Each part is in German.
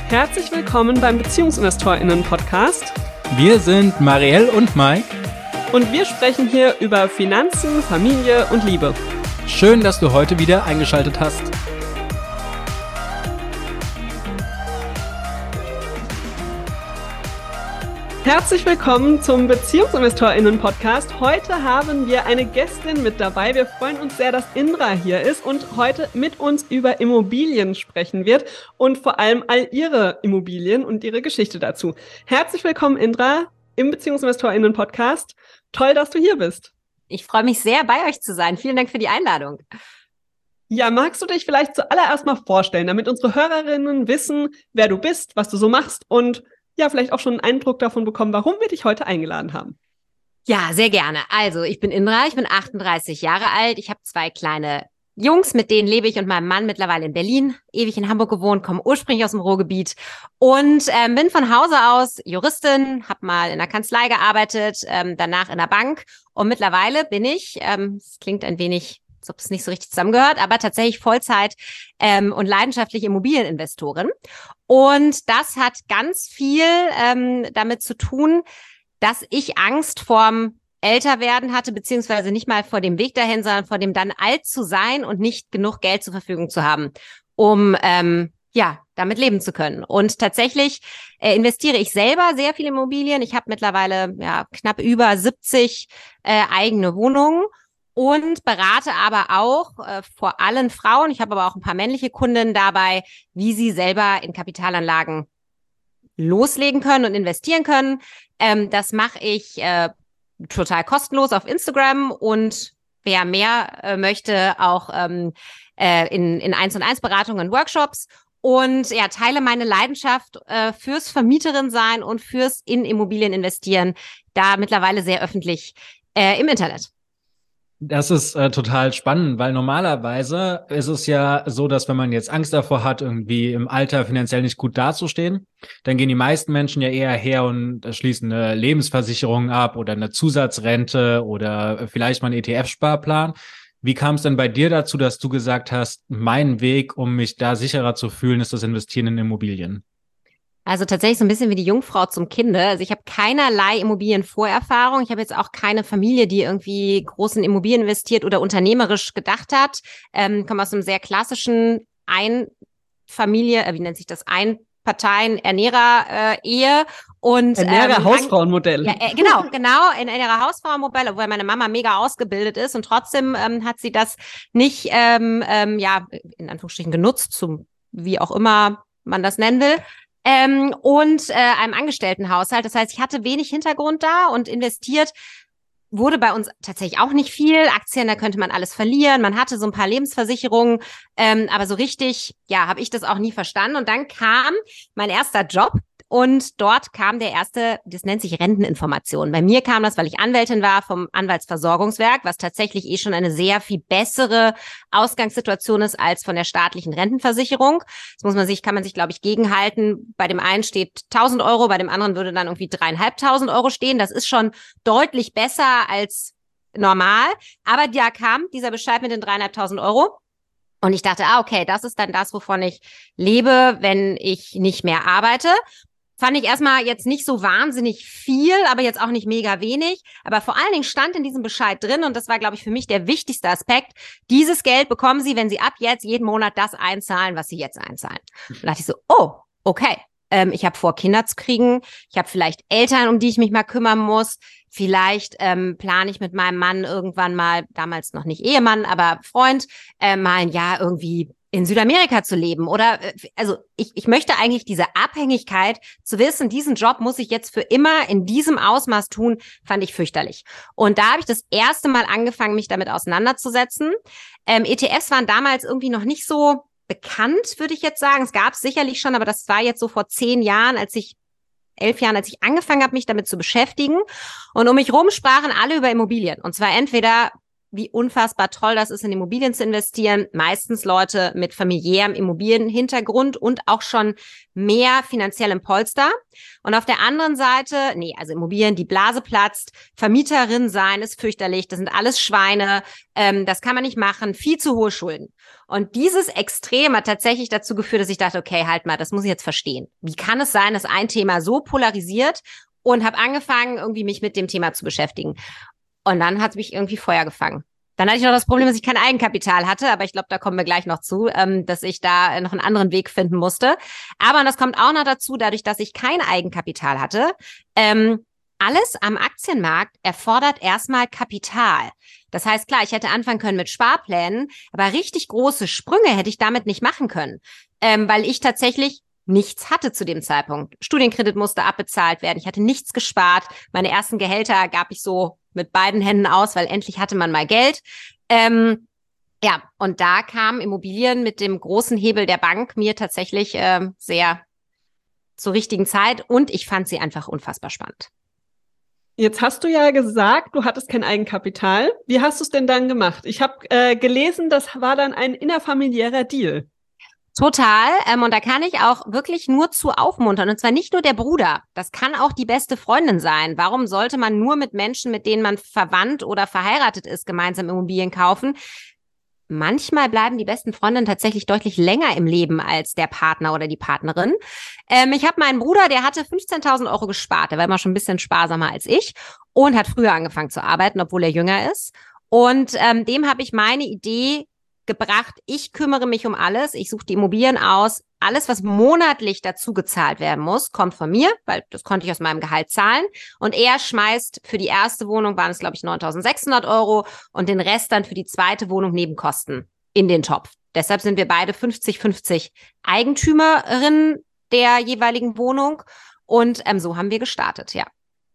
Herzlich willkommen beim BeziehungsinvestorInnen-Podcast. Wir sind Marielle und Mike. Und wir sprechen hier über Finanzen, Familie und Liebe. Schön, dass du heute wieder eingeschaltet hast. Herzlich willkommen zum BeziehungsinvestorInnen-Podcast. Heute haben wir eine Gästin mit dabei. Wir freuen uns sehr, dass Indra hier ist und heute mit uns über Immobilien sprechen wird und vor allem all ihre Immobilien und ihre Geschichte dazu. Herzlich willkommen, Indra, im BeziehungsinvestorInnen-Podcast. Toll, dass du hier bist. Ich freue mich sehr, bei euch zu sein. Vielen Dank für die Einladung. Ja, magst du dich vielleicht zuallererst mal vorstellen, damit unsere Hörerinnen wissen, wer du bist, was du so machst und ja, vielleicht auch schon einen Eindruck davon bekommen, warum wir dich heute eingeladen haben. Ja, sehr gerne. Also, ich bin Indra, ich bin 38 Jahre alt. Ich habe 2 kleine Jungs, mit denen lebe ich und meinem Mann mittlerweile in Berlin, ewig in Hamburg gewohnt, komme ursprünglich aus dem Ruhrgebiet und bin von Hause aus Juristin, habe mal in der Kanzlei gearbeitet, danach in der Bank und mittlerweile bin ich, es klingt ein wenig, als ob es nicht so richtig zusammengehört, aber tatsächlich Vollzeit und leidenschaftliche Immobilieninvestorin. Und das hat ganz viel damit zu tun, dass ich Angst vorm Älterwerden hatte, beziehungsweise nicht mal vor dem Weg dahin, sondern vor dem dann alt zu sein und nicht genug Geld zur Verfügung zu haben, um damit leben zu können. Und tatsächlich investiere ich selber sehr viel in Immobilien. Ich habe mittlerweile knapp über 70 eigene Wohnungen. Und berate aber auch vor allem Frauen, ich habe aber auch ein paar männliche Kunden dabei, wie sie selber in Kapitalanlagen loslegen können und investieren können. Das mache ich total kostenlos auf Instagram und wer mehr möchte, auch in 1:1 Beratungen und Workshops. Und ja, teile meine Leidenschaft fürs Vermieterin sein und fürs in Immobilien investieren, da mittlerweile sehr öffentlich im Internet. Das ist total spannend, weil normalerweise ist es ja so, dass wenn man jetzt Angst davor hat, irgendwie im Alter finanziell nicht gut dazustehen, dann gehen die meisten Menschen ja eher her und schließen eine Lebensversicherung ab oder eine Zusatzrente oder vielleicht mal einen ETF-Sparplan. Wie kam es denn bei dir dazu, dass du gesagt hast, mein Weg, um mich da sicherer zu fühlen, ist das Investieren in Immobilien? Also tatsächlich so ein bisschen wie die Jungfrau zum Kinde. Also ich habe keinerlei Immobilienvorerfahrung. Ich habe jetzt auch keine Familie, die irgendwie groß in Immobilien investiert oder unternehmerisch gedacht hat. Komme aus einem sehr klassischen wie nennt sich das? Einparteien-Ernährer-Ehe. Ernährer-Hausfrauenmodell. Ja, genau, ein Ernährer-Hausfrauenmodell, obwohl meine Mama mega ausgebildet ist und trotzdem hat sie das nicht, in Anführungsstrichen genutzt, zum wie auch immer man das nennen will. Einem Angestelltenhaushalt. Das heißt, ich hatte wenig Hintergrund da und investiert wurde bei uns tatsächlich auch nicht viel. Aktien, da könnte man alles verlieren. Man hatte so ein paar Lebensversicherungen, aber so richtig, habe ich das auch nie verstanden. Und dann kam mein erster Job. Und dort kam der erste, das nennt sich Renteninformation. Bei mir kam das, weil ich Anwältin war vom Anwaltsversorgungswerk, was tatsächlich schon eine sehr viel bessere Ausgangssituation ist als von der staatlichen Rentenversicherung. Das kann man sich, glaube ich, gegenhalten. Bei dem einen steht 1.000 Euro, bei dem anderen würde dann irgendwie 3.500 Euro stehen. Das ist schon deutlich besser als normal. Aber da kam dieser Bescheid mit den 3.500 Euro. Und ich dachte, okay, das ist dann das, wovon ich lebe, wenn ich nicht mehr arbeite. Fand ich erstmal jetzt nicht so wahnsinnig viel, aber jetzt auch nicht mega wenig. Aber vor allen Dingen stand in diesem Bescheid drin, und das war, glaube ich, für mich der wichtigste Aspekt, dieses Geld bekommen Sie, wenn Sie ab jetzt jeden Monat das einzahlen, was Sie jetzt einzahlen. Und da dachte ich so, okay. Ich habe vor, Kinder zu kriegen. Ich habe vielleicht Eltern, um die ich mich mal kümmern muss. Vielleicht plane ich mit meinem Mann irgendwann mal, damals noch nicht Ehemann, aber Freund, mal ein Jahr irgendwie in Südamerika zu leben. Oder ich möchte eigentlich diese Abhängigkeit zu wissen, diesen Job muss ich jetzt für immer in diesem Ausmaß tun, fand ich fürchterlich. Und da habe ich das erste Mal angefangen, mich damit auseinanderzusetzen. ETFs waren damals irgendwie noch nicht so bekannt, würde ich jetzt sagen. Es gab es sicherlich schon, aber das war jetzt so vor 11 Jahren, als ich angefangen habe, mich damit zu beschäftigen. Und um mich rum sprachen alle über Immobilien. Und zwar entweder, wie unfassbar toll das ist, in Immobilien zu investieren. Meistens Leute mit familiärem Immobilienhintergrund und auch schon mehr finanziellem Polster. Und auf der anderen Seite, also Immobilien, die Blase platzt, Vermieterin sein ist fürchterlich, das sind alles Schweine, das kann man nicht machen, viel zu hohe Schulden. Und dieses Extrem hat tatsächlich dazu geführt, dass ich dachte, okay, halt mal, das muss ich jetzt verstehen. Wie kann es sein, dass ein Thema so polarisiert? Und habe angefangen, irgendwie mich mit dem Thema zu beschäftigen. Und dann hat mich irgendwie Feuer gefangen. Dann hatte ich noch das Problem, dass ich kein Eigenkapital hatte, aber ich glaube, da kommen wir gleich noch zu, dass ich da noch einen anderen Weg finden musste. Aber, und das kommt auch noch dazu, dadurch, dass ich kein Eigenkapital hatte, alles am Aktienmarkt erfordert erstmal Kapital. Das heißt, klar, ich hätte anfangen können mit Sparplänen, aber richtig große Sprünge hätte ich damit nicht machen können, weil ich tatsächlich nichts hatte zu dem Zeitpunkt. Studienkredit musste abbezahlt werden. Ich hatte nichts gespart. Meine ersten Gehälter gab ich so mit beiden Händen aus, weil endlich hatte man mal Geld. Ja, und da kamen Immobilien mit dem großen Hebel der Bank mir tatsächlich sehr zur richtigen Zeit und ich fand sie einfach unfassbar spannend. Jetzt hast du ja gesagt, du hattest kein Eigenkapital. Wie hast du es denn dann gemacht? Ich habe gelesen, das war dann ein innerfamiliärer Deal. Total. Und da kann ich auch wirklich nur zu aufmuntern. Und zwar nicht nur der Bruder. Das kann auch die beste Freundin sein. Warum sollte man nur mit Menschen, mit denen man verwandt oder verheiratet ist, gemeinsam Immobilien kaufen? Manchmal bleiben die besten Freundinnen tatsächlich deutlich länger im Leben als der Partner oder die Partnerin. Ich habe meinen Bruder, der hatte 15.000 Euro gespart. Der war immer schon ein bisschen sparsamer als ich und hat früher angefangen zu arbeiten, obwohl er jünger ist. Und dem habe ich meine Idee gebracht, ich kümmere mich um alles, ich suche die Immobilien aus, alles, was monatlich dazu gezahlt werden muss, kommt von mir, weil das konnte ich aus meinem Gehalt zahlen und er schmeißt für die erste Wohnung, waren es glaube ich 9.600 Euro und den Rest dann für die zweite Wohnung Nebenkosten in den Topf. Deshalb sind wir beide 50-50 Eigentümerinnen der jeweiligen Wohnung und so haben wir gestartet, ja.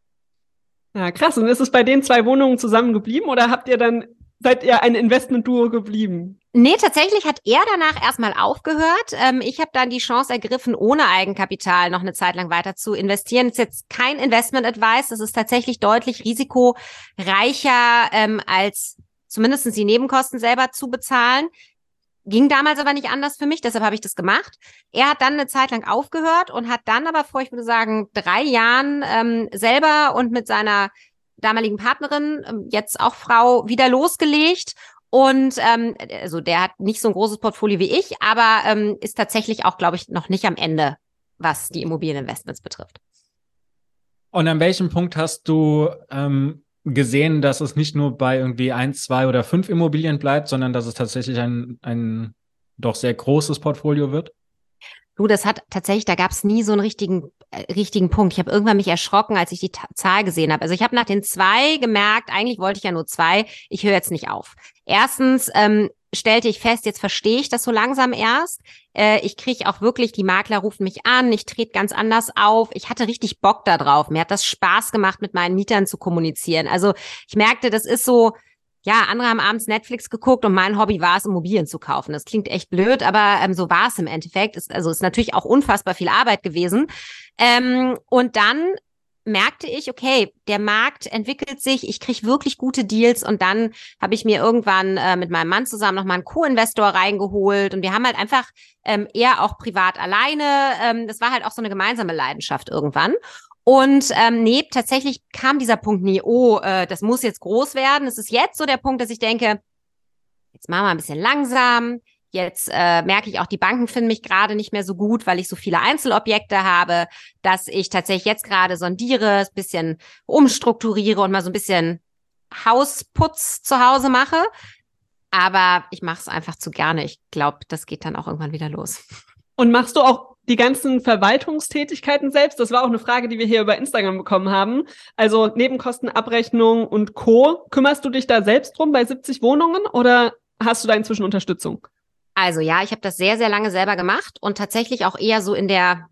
Ja, krass. Und ist es bei den 2 Wohnungen zusammen geblieben oder seid ihr ein Investment-Duo geblieben? Nee, tatsächlich hat er danach erstmal aufgehört. Ich habe dann die Chance ergriffen, ohne Eigenkapital noch eine Zeit lang weiter zu investieren. Das ist jetzt kein Investment-Advice. Das ist tatsächlich deutlich risikoreicher, als zumindest die Nebenkosten selber zu bezahlen. Ging damals aber nicht anders für mich, deshalb habe ich das gemacht. Er hat dann eine Zeit lang aufgehört und hat dann aber vor, ich würde sagen, 3 Jahren selber und mit seiner damaligen Partnerin, jetzt auch Frau, wieder losgelegt. Und also der hat nicht so ein großes Portfolio wie ich, aber ist tatsächlich auch, glaube ich, noch nicht am Ende, was die Immobilieninvestments betrifft. Und an welchem Punkt hast du gesehen, dass es nicht nur bei irgendwie 1, 2 oder 5 Immobilien bleibt, sondern dass es tatsächlich ein doch sehr großes Portfolio wird? Du, das hat tatsächlich, da gab es nie so einen richtigen Punkt. Ich habe irgendwann mich erschrocken, als ich die Zahl gesehen habe. Also ich habe nach den 2 gemerkt, eigentlich wollte ich ja nur 2, ich höre jetzt nicht auf. Erstens stellte ich fest, jetzt verstehe ich das so langsam erst. Ich kriege auch wirklich, die Makler rufen mich an, ich trete ganz anders auf. Ich hatte richtig Bock da drauf. Mir hat das Spaß gemacht, mit meinen Mietern zu kommunizieren. Also ich merkte, das ist so, ja, andere haben abends Netflix geguckt und mein Hobby war es, Immobilien zu kaufen. Das klingt echt blöd, aber so war es im Endeffekt. Ist natürlich auch unfassbar viel Arbeit gewesen. Und dann merkte ich, okay, der Markt entwickelt sich, ich kriege wirklich gute Deals und dann habe ich mir irgendwann mit meinem Mann zusammen nochmal einen Co-Investor reingeholt und wir haben halt einfach eher auch privat alleine, das war halt auch so eine gemeinsame Leidenschaft irgendwann. Und nee, tatsächlich kam dieser Punkt nie, das muss jetzt groß werden. Es ist jetzt so der Punkt, dass ich denke, jetzt machen wir ein bisschen langsam. Jetzt merke ich auch, die Banken finden mich gerade nicht mehr so gut, weil ich so viele Einzelobjekte habe, dass ich tatsächlich jetzt gerade sondiere, ein bisschen umstrukturiere und mal so ein bisschen Hausputz zu Hause mache. Aber ich mache es einfach zu gerne. Ich glaube, das geht dann auch irgendwann wieder los. Und machst du auch die ganzen Verwaltungstätigkeiten selbst? Das war auch eine Frage, die wir hier über Instagram bekommen haben. Also Nebenkostenabrechnung und Co. Kümmerst du dich da selbst drum bei 70 Wohnungen oder hast du da inzwischen Unterstützung? Also ja, ich habe das sehr, sehr lange selber gemacht und tatsächlich auch eher so in der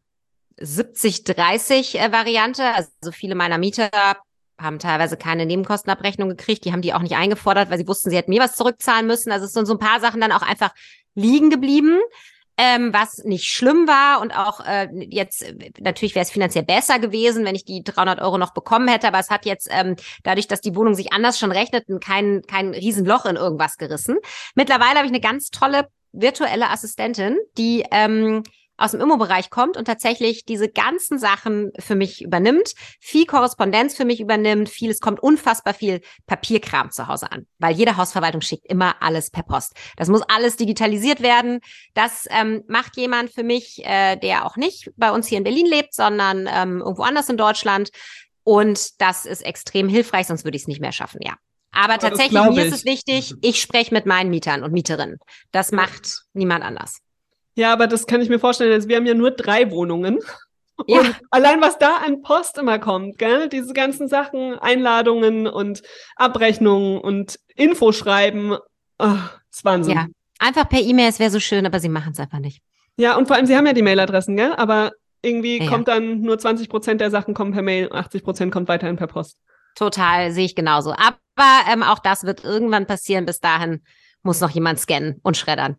70-30-Variante. Also viele meiner Mieter haben teilweise keine Nebenkostenabrechnung gekriegt. Die haben die auch nicht eingefordert, weil sie wussten, sie hätten mir was zurückzahlen müssen. Also es sind so ein paar Sachen dann auch einfach liegen geblieben, was nicht schlimm war. Und auch jetzt, natürlich wäre es finanziell besser gewesen, wenn ich die 300 Euro noch bekommen hätte. Aber es hat jetzt, dadurch, dass die Wohnung sich anders schon rechneten, kein Riesenloch in irgendwas gerissen. Mittlerweile habe ich eine ganz tolle virtuelle Assistentin, die aus dem Immo-Bereich kommt und tatsächlich diese ganzen Sachen für mich übernimmt, viel Korrespondenz für mich übernimmt, es kommt unfassbar viel Papierkram zu Hause an, weil jede Hausverwaltung schickt immer alles per Post. Das muss alles digitalisiert werden. Das macht jemand für mich, der auch nicht bei uns hier in Berlin lebt, sondern irgendwo anders in Deutschland. Und das ist extrem hilfreich, sonst würde ich es nicht mehr schaffen, ja. Aber tatsächlich, mir ist es wichtig, ich spreche mit meinen Mietern und Mieterinnen. Das macht niemand anders. Ja, aber das kann ich mir vorstellen. Also wir haben ja nur 3 Wohnungen. Ja. Und allein was da an Post immer kommt, gell? Diese ganzen Sachen, Einladungen und Abrechnungen und Infoschreiben, ist Wahnsinn. Ja, einfach per E-Mail, es wäre so schön, aber sie machen es einfach nicht. Ja, und vor allem, sie haben ja die Mailadressen, gell? Aber irgendwie kommt dann nur 20% der Sachen kommen per Mail, 80% kommt weiterhin per Post. Total, sehe ich genauso. Aber auch das wird irgendwann passieren. Bis dahin muss noch jemand scannen und schreddern.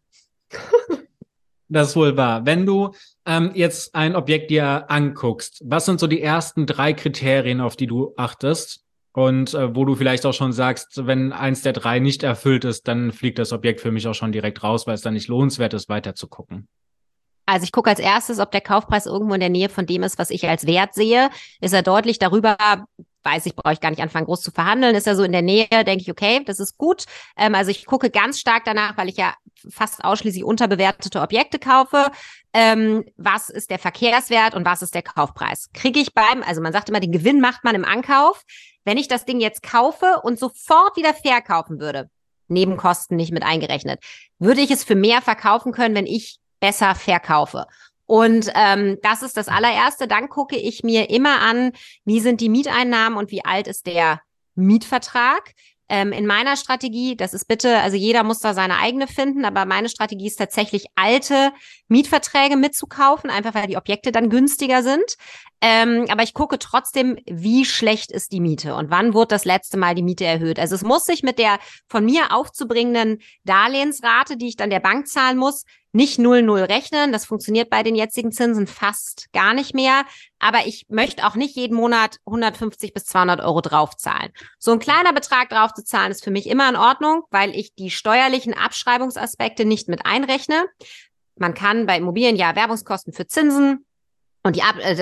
Das ist wohl wahr. Wenn du jetzt ein Objekt dir anguckst, was sind so die ersten 3 Kriterien, auf die du achtest? Und wo du vielleicht auch schon sagst, wenn eins der 3 nicht erfüllt ist, dann fliegt das Objekt für mich auch schon direkt raus, weil es dann nicht lohnenswert ist, weiter zu gucken. Also ich gucke als erstes, ob der Kaufpreis irgendwo in der Nähe von dem ist, was ich als Wert sehe. Ist er deutlich darüber, weiß ich, brauche ich gar nicht anfangen, groß zu verhandeln. Ist er so in der Nähe, denke ich, okay, das ist gut. Also ich gucke ganz stark danach, weil ich ja fast ausschließlich unterbewertete Objekte kaufe. Was ist der Verkehrswert und was ist der Kaufpreis? Kriege ich also man sagt immer, den Gewinn macht man im Ankauf. Wenn ich das Ding jetzt kaufe und sofort wieder verkaufen würde, Nebenkosten nicht mit eingerechnet, würde ich es für mehr verkaufen können, wenn ich besser verkaufe. Und das ist das allererste. Dann gucke ich mir immer an, wie sind die Mieteinnahmen und wie alt ist der Mietvertrag. In meiner Strategie, das ist bitte, also jeder muss da seine eigene finden, aber meine Strategie ist tatsächlich, alte Mietverträge mitzukaufen, einfach weil die Objekte dann günstiger sind. Aber ich gucke trotzdem, wie schlecht ist die Miete und wann wurde das letzte Mal die Miete erhöht. Also es muss sich mit der von mir aufzubringenden Darlehensrate, die ich dann der Bank zahlen muss, nicht 0,0 rechnen. Das funktioniert bei den jetzigen Zinsen fast gar nicht mehr. Aber ich möchte auch nicht jeden Monat 150 bis 200 Euro draufzahlen. So ein kleiner Betrag draufzuzahlen ist für mich immer in Ordnung, weil ich die steuerlichen Abschreibungsaspekte nicht mit einrechne. Man kann bei Immobilien ja Werbungskosten für Zinsen und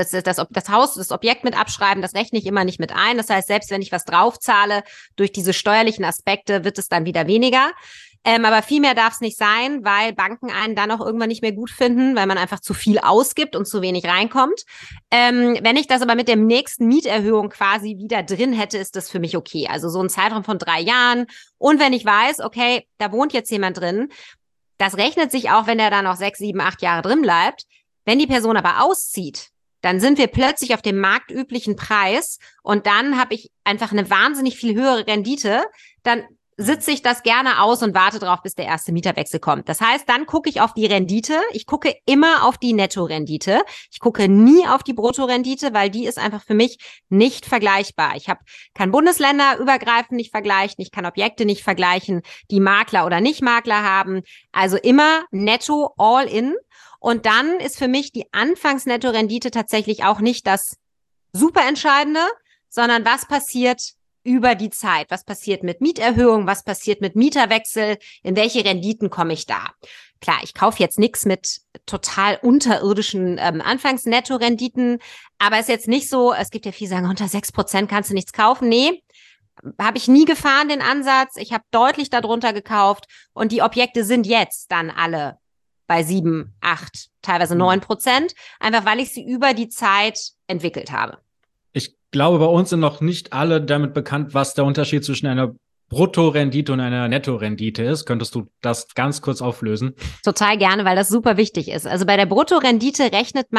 das Objekt mit abschreiben, das rechne ich immer nicht mit ein. Das heißt, selbst wenn ich was draufzahle, durch diese steuerlichen Aspekte wird es dann wieder weniger. Aber viel mehr darf es nicht sein, weil Banken einen dann auch irgendwann nicht mehr gut finden, weil man einfach zu viel ausgibt und zu wenig reinkommt. Wenn ich das aber mit der nächsten Mieterhöhung quasi wieder drin hätte, ist das für mich okay. Also so ein Zeitraum von 3 Jahren. Und wenn ich weiß, okay, da wohnt jetzt jemand drin, das rechnet sich auch, wenn er da noch 6, 7, 8 Jahre drin bleibt. Wenn die Person aber auszieht, dann sind wir plötzlich auf dem marktüblichen Preis und dann habe ich einfach eine wahnsinnig viel höhere Rendite. Dann sitze ich das gerne aus und warte drauf, bis der erste Mieterwechsel kommt. Das heißt, dann gucke ich auf die Rendite. Ich gucke immer auf die Nettorendite. Ich gucke nie auf die Bruttorendite, weil die ist einfach für mich nicht vergleichbar. Ich kann Bundesländer übergreifend nicht vergleichen. Ich kann Objekte nicht vergleichen, die Makler oder nicht Makler haben. Also immer netto, all in. Und dann ist für mich die Anfangsnettorendite tatsächlich auch nicht das super Entscheidende, sondern was passiert über die Zeit. Was passiert mit Mieterhöhung? Was passiert mit Mieterwechsel? In welche Renditen komme ich da? Klar, ich kaufe jetzt nichts mit total unterirdischen Anfangsnettorenditen, aber ist jetzt nicht so, es gibt ja viele, die sagen, unter 6% kannst du nichts kaufen. Nee, habe ich nie gefahren, den Ansatz. Ich habe deutlich darunter gekauft und die Objekte sind jetzt dann alle bei 7, 8, teilweise 9%, einfach weil ich sie über die Zeit entwickelt habe. Ich glaube, bei uns sind noch nicht alle damit bekannt, was der Unterschied zwischen einer Bruttorendite und einer Nettorendite ist. Könntest du das ganz kurz auflösen? Total gerne, weil das super wichtig ist. Also bei der Bruttorendite nimmt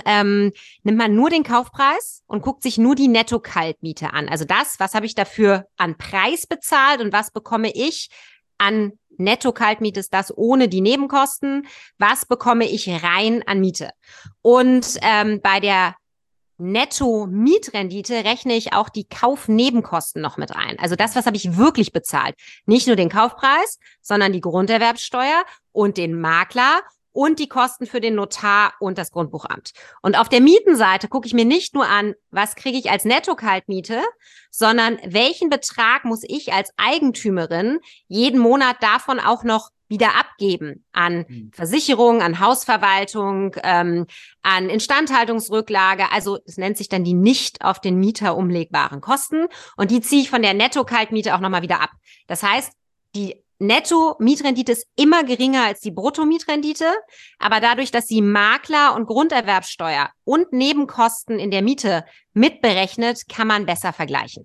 man nur den Kaufpreis und guckt sich nur die Netto-Kaltmiete an. Also das, was habe ich dafür an Preis bezahlt und was bekomme ich an Netto-Kaltmiete, ist das ohne die Nebenkosten. Was bekomme ich rein an Miete? Und bei der Netto-Mietrendite rechne ich auch die Kaufnebenkosten noch mit ein. Also das, was habe ich wirklich bezahlt. Nicht nur den Kaufpreis, sondern die Grunderwerbsteuer und den Makler und die Kosten für den Notar und das Grundbuchamt. Und auf der Mietenseite gucke ich mir nicht nur an, was kriege ich als Netto-Kaltmiete, sondern welchen Betrag muss ich als Eigentümerin jeden Monat davon auch noch wieder abgeben an Versicherung, an Hausverwaltung, an Instandhaltungsrücklage. Also es nennt sich dann die nicht auf den Mieter umlegbaren Kosten. Und die ziehe ich von der Netto-Kaltmiete auch nochmal wieder ab. Das heißt, die Netto-Mietrendite ist immer geringer als die Brutto-Mietrendite. Aber dadurch, dass sie Makler- und Grunderwerbsteuer und Nebenkosten in der Miete mitberechnet, kann man besser vergleichen.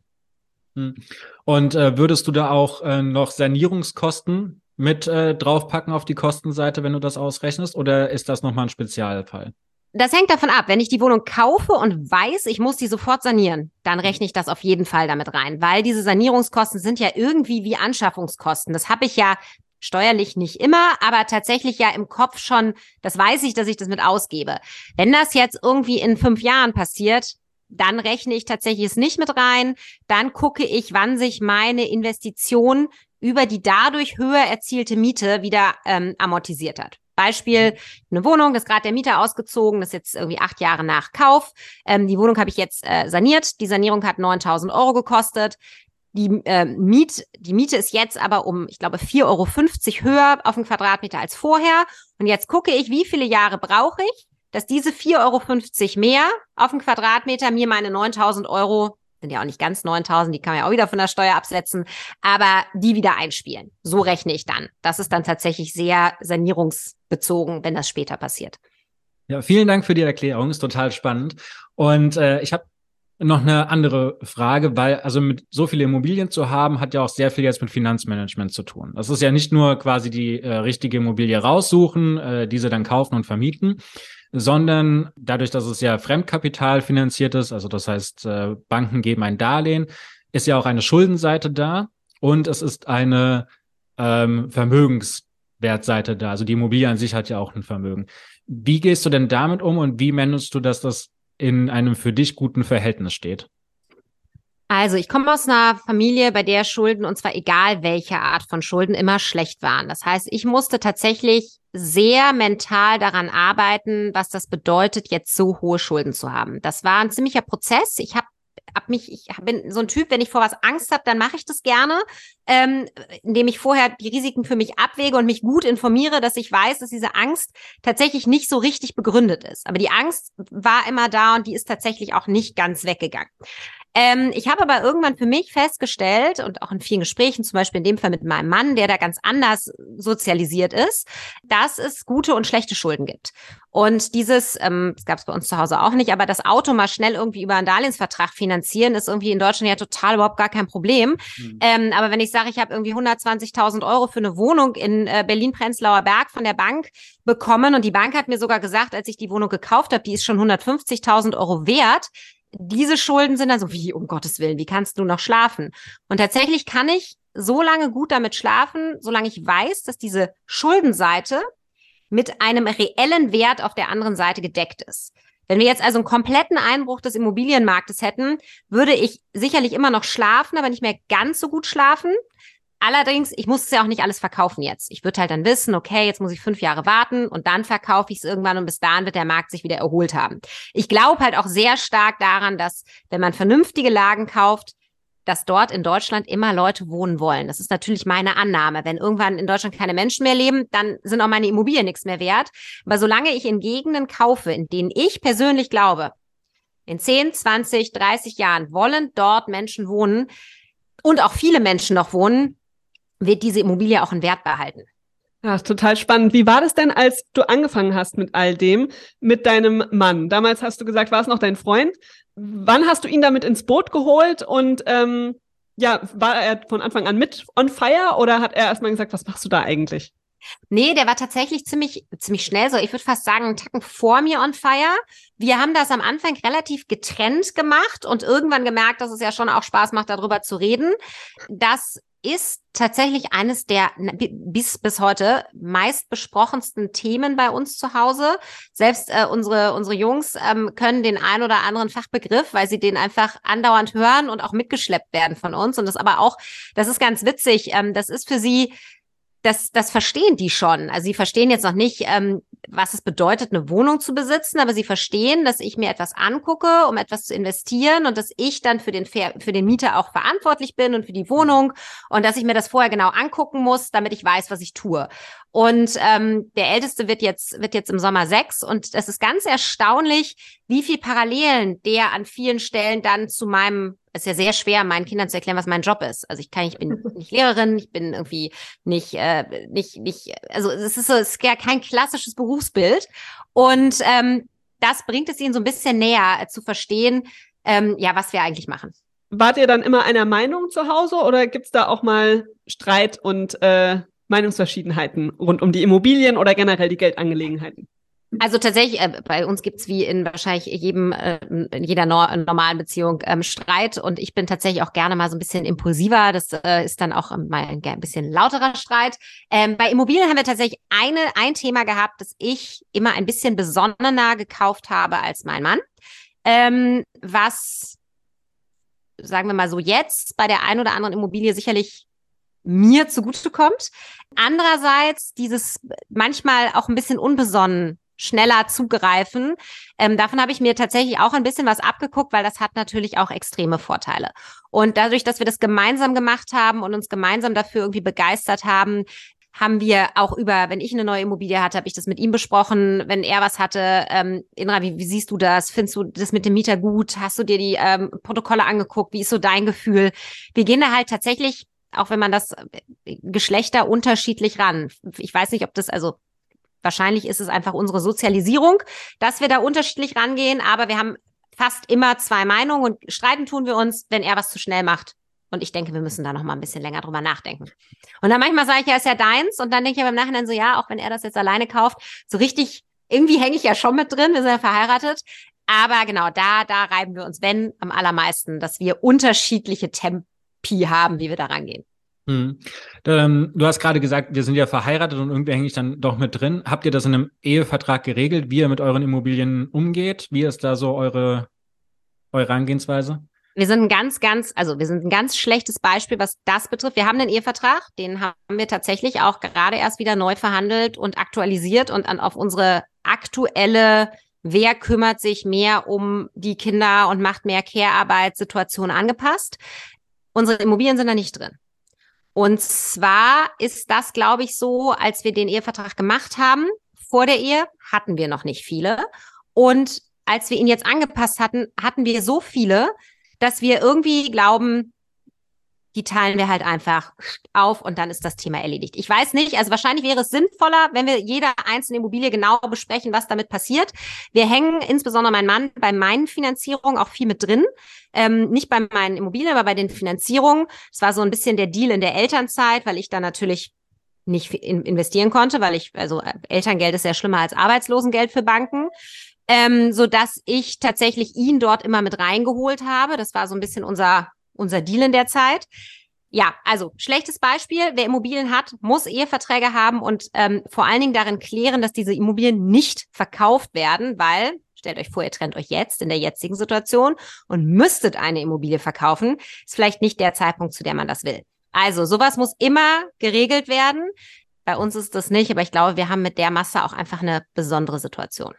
Und würdest du da auch noch Sanierungskosten mit draufpacken auf die Kostenseite, wenn du das ausrechnest? Oder ist das nochmal ein Spezialfall? Das hängt davon ab. Wenn ich die Wohnung kaufe und weiß, ich muss die sofort sanieren, dann rechne ich das auf jeden Fall damit rein. Weil diese Sanierungskosten sind ja irgendwie wie Anschaffungskosten. Das habe ich ja steuerlich nicht immer, aber tatsächlich ja im Kopf schon, das weiß ich, dass ich das mit ausgebe. Wenn das jetzt irgendwie in 5 Jahren passiert, dann rechne ich tatsächlich es nicht mit rein. Dann gucke ich, wann sich meine Investition über die dadurch höher erzielte Miete wieder amortisiert hat. Beispiel, eine Wohnung, das ist gerade der Mieter ausgezogen, das ist jetzt irgendwie 8 Jahre nach Kauf. Die Wohnung habe ich jetzt saniert. Die Sanierung hat 9.000 Euro gekostet. Die Miete ist jetzt aber ich glaube, 4,50 Euro höher auf den Quadratmeter als vorher. Und jetzt gucke ich, wie viele Jahre brauche ich, dass diese 4,50 Euro mehr auf den Quadratmeter mir meine 9.000 Euro, sind ja auch nicht ganz 9.000, die kann man ja auch wieder von der Steuer absetzen, aber die wieder einspielen. So rechne ich dann. Das ist dann tatsächlich sehr sanierungsbezogen, wenn das später passiert. Ja, vielen Dank für die Erklärung, ist total spannend. Und ich habe noch eine andere Frage, weil also mit so viele Immobilien zu haben, hat ja auch sehr viel jetzt mit Finanzmanagement zu tun. Das ist ja nicht nur quasi die richtige Immobilie raussuchen, diese dann kaufen und vermieten, sondern dadurch, dass es ja Fremdkapital finanziert ist, also das heißt, Banken geben ein Darlehen, ist ja auch eine Schuldenseite da und es ist eine Vermögenswertseite da. Also die Immobilie an sich hat ja auch ein Vermögen. Wie gehst du denn damit um und wie managst du, dass das in einem für dich guten Verhältnis steht? Also ich komme aus einer Familie, bei der Schulden, und zwar egal welche Art von Schulden, immer schlecht waren. Das heißt, ich musste tatsächlich sehr mental daran arbeiten, was das bedeutet, jetzt so hohe Schulden zu haben. Das war ein ziemlicher Prozess. Ich bin so ein Typ, wenn ich vor was Angst habe, dann mache ich das gerne, indem ich vorher die Risiken für mich abwäge und mich gut informiere, dass ich weiß, dass diese Angst tatsächlich nicht so richtig begründet ist. Aber die Angst war immer da und die ist tatsächlich auch nicht ganz weggegangen. Ich habe aber irgendwann für mich festgestellt und auch in vielen Gesprächen, zum Beispiel in dem Fall mit meinem Mann, der da ganz anders sozialisiert ist, dass es gute und schlechte Schulden gibt. Und das gab es bei uns zu Hause auch nicht, aber das Auto mal schnell irgendwie über einen Darlehensvertrag finanzieren, ist irgendwie in Deutschland ja total überhaupt gar kein Problem. Aber wenn ich sage, ich habe irgendwie 120.000 Euro für eine Wohnung in Berlin-Prenzlauer Berg von der Bank bekommen und die Bank hat mir sogar gesagt, als ich die Wohnung gekauft habe, die ist schon 150.000 Euro wert. Diese Schulden sind dann so, wie, um Gottes Willen, wie kannst du noch schlafen? Und tatsächlich kann ich so lange gut damit schlafen, solange ich weiß, dass diese Schuldenseite mit einem reellen Wert auf der anderen Seite gedeckt ist. Wenn wir jetzt also einen kompletten Einbruch des Immobilienmarktes hätten, würde ich sicherlich immer noch schlafen, aber nicht mehr ganz so gut schlafen. Allerdings, ich muss es ja auch nicht alles verkaufen jetzt. Ich würde halt dann wissen, okay, jetzt muss ich 5 Jahre warten und dann verkaufe ich es irgendwann und bis dahin wird der Markt sich wieder erholt haben. Ich glaube halt auch sehr stark daran, dass, wenn man vernünftige Lagen kauft, dass dort in Deutschland immer Leute wohnen wollen. Das ist natürlich meine Annahme. Wenn irgendwann in Deutschland keine Menschen mehr leben, dann sind auch meine Immobilien nichts mehr wert. Aber solange ich in Gegenden kaufe, in denen ich persönlich glaube, in 10, 20, 30 Jahren wollen dort Menschen wohnen und auch viele Menschen noch wohnen, wird diese Immobilie auch einen Wert behalten. Ja, total spannend. Wie war das denn, als du angefangen hast mit all dem, mit deinem Mann? Damals hast du gesagt, war es noch dein Freund. Wann hast du ihn damit ins Boot geholt? Und war er von Anfang an mit on fire oder hat er erstmal gesagt, was machst du da eigentlich? Nee, der war tatsächlich ziemlich schnell so. Ich würde fast sagen, einen Tacken vor mir on fire. Wir haben das am Anfang relativ getrennt gemacht und irgendwann gemerkt, dass es ja schon auch Spaß macht, darüber zu reden. Das ist tatsächlich eines der bis heute meist besprochensten Themen bei uns zu Hause. Selbst unsere Jungs können den ein oder anderen Fachbegriff, weil sie den einfach andauernd hören und auch mitgeschleppt werden von uns. Und das ist ganz witzig. Das ist für sie, das verstehen die schon. Also sie verstehen jetzt noch nicht was es bedeutet, eine Wohnung zu besitzen, aber sie verstehen, dass ich mir etwas angucke, um etwas zu investieren und dass ich dann für den Mieter auch verantwortlich bin und für die Wohnung und dass ich mir das vorher genau angucken muss, damit ich weiß, was ich tue. Und der Älteste wird jetzt im Sommer 6 und es ist ganz erstaunlich, wie viel Parallelen der an vielen Stellen dann zu meinem, es ist ja sehr schwer, meinen Kindern zu erklären, was mein Job ist. Also ich bin nicht Lehrerin, ich bin irgendwie nicht, also es ist ja kein klassisches Berufsbild. Und das bringt es ihnen so ein bisschen näher zu verstehen, was wir eigentlich machen. Wart ihr dann immer einer Meinung zu Hause oder gibt's da auch mal Streit und Meinungsverschiedenheiten rund um die Immobilien oder generell die Geldangelegenheiten? Also tatsächlich, bei uns gibt's wie in wahrscheinlich in jeder normalen Beziehung Streit und ich bin tatsächlich auch gerne mal so ein bisschen impulsiver. Das ist dann auch mal ein bisschen lauterer Streit. Bei Immobilien haben wir tatsächlich ein Thema gehabt, das ich immer ein bisschen besonnener gekauft habe als mein Mann. Was, sagen wir mal so, jetzt bei der ein oder anderen Immobilie sicherlich mir zugutekommt. Andererseits dieses manchmal auch ein bisschen unbesonnen schneller zugreifen. Davon habe ich mir tatsächlich auch ein bisschen was abgeguckt, weil das hat natürlich auch extreme Vorteile. Und dadurch, dass wir das gemeinsam gemacht haben und uns gemeinsam dafür irgendwie begeistert haben, haben wir auch wenn ich eine neue Immobilie hatte, habe ich das mit ihm besprochen, wenn er was hatte. Inra, wie siehst du das? Findest du das mit dem Mieter gut? Hast du dir die Protokolle angeguckt? Wie ist so dein Gefühl? Wir gehen da halt tatsächlich, auch wenn man das Geschlechter unterschiedlich ran. Ich weiß nicht, ob das, also wahrscheinlich ist es einfach unsere Sozialisierung, dass wir da unterschiedlich rangehen, aber wir haben fast immer zwei Meinungen und streiten tun wir uns, wenn er was zu schnell macht. Und ich denke, wir müssen da noch mal ein bisschen länger drüber nachdenken. Und dann manchmal sage ich, ja, ist ja deins. Und dann denke ich aber im Nachhinein so, ja, auch wenn er das jetzt alleine kauft, so richtig, irgendwie hänge ich ja schon mit drin, wir sind ja verheiratet. Aber genau, da reiben wir uns, wenn, am allermeisten, dass wir unterschiedliche Tempi haben, wie wir da rangehen. Du hast gerade gesagt, wir sind ja verheiratet und irgendwie hänge ich dann doch mit drin. Habt ihr das in einem Ehevertrag geregelt, wie ihr mit euren Immobilien umgeht? Wie ist da so eure Herangehensweise? Wir sind ein ganz schlechtes Beispiel, was das betrifft. Wir haben einen Ehevertrag, den haben wir tatsächlich auch gerade erst wieder neu verhandelt und aktualisiert und auf unsere aktuelle, wer kümmert sich mehr um die Kinder und macht mehr Care-Arbeit-Situation angepasst. Unsere Immobilien sind da nicht drin. Und zwar ist das, glaube ich, so, als wir den Ehevertrag gemacht haben, vor der Ehe hatten wir noch nicht viele. Und als wir ihn jetzt angepasst hatten, hatten wir so viele, dass wir irgendwie glauben, die teilen wir halt einfach auf und dann ist das Thema erledigt. Ich weiß nicht, also wahrscheinlich wäre es sinnvoller, wenn wir jede einzelne Immobilie genau besprechen, was damit passiert. Wir hängen, insbesondere mein Mann, bei meinen Finanzierungen auch viel mit drin. Nicht bei meinen Immobilien, aber bei den Finanzierungen. Es war so ein bisschen der Deal in der Elternzeit, weil ich da natürlich nicht investieren konnte, also Elterngeld ist ja schlimmer als Arbeitslosengeld für Banken. So dass ich tatsächlich ihn dort immer mit reingeholt habe. Das war so ein bisschen unser Deal in der Zeit. Ja, also schlechtes Beispiel. Wer Immobilien hat, muss Eheverträge haben und vor allen Dingen darin klären, dass diese Immobilien nicht verkauft werden, weil, stellt euch vor, ihr trennt euch jetzt in der jetzigen Situation und müsstet eine Immobilie verkaufen, ist vielleicht nicht der Zeitpunkt, zu dem man das will. Also sowas muss immer geregelt werden. Bei uns ist das nicht, aber ich glaube, wir haben mit der Masse auch einfach eine besondere Situation.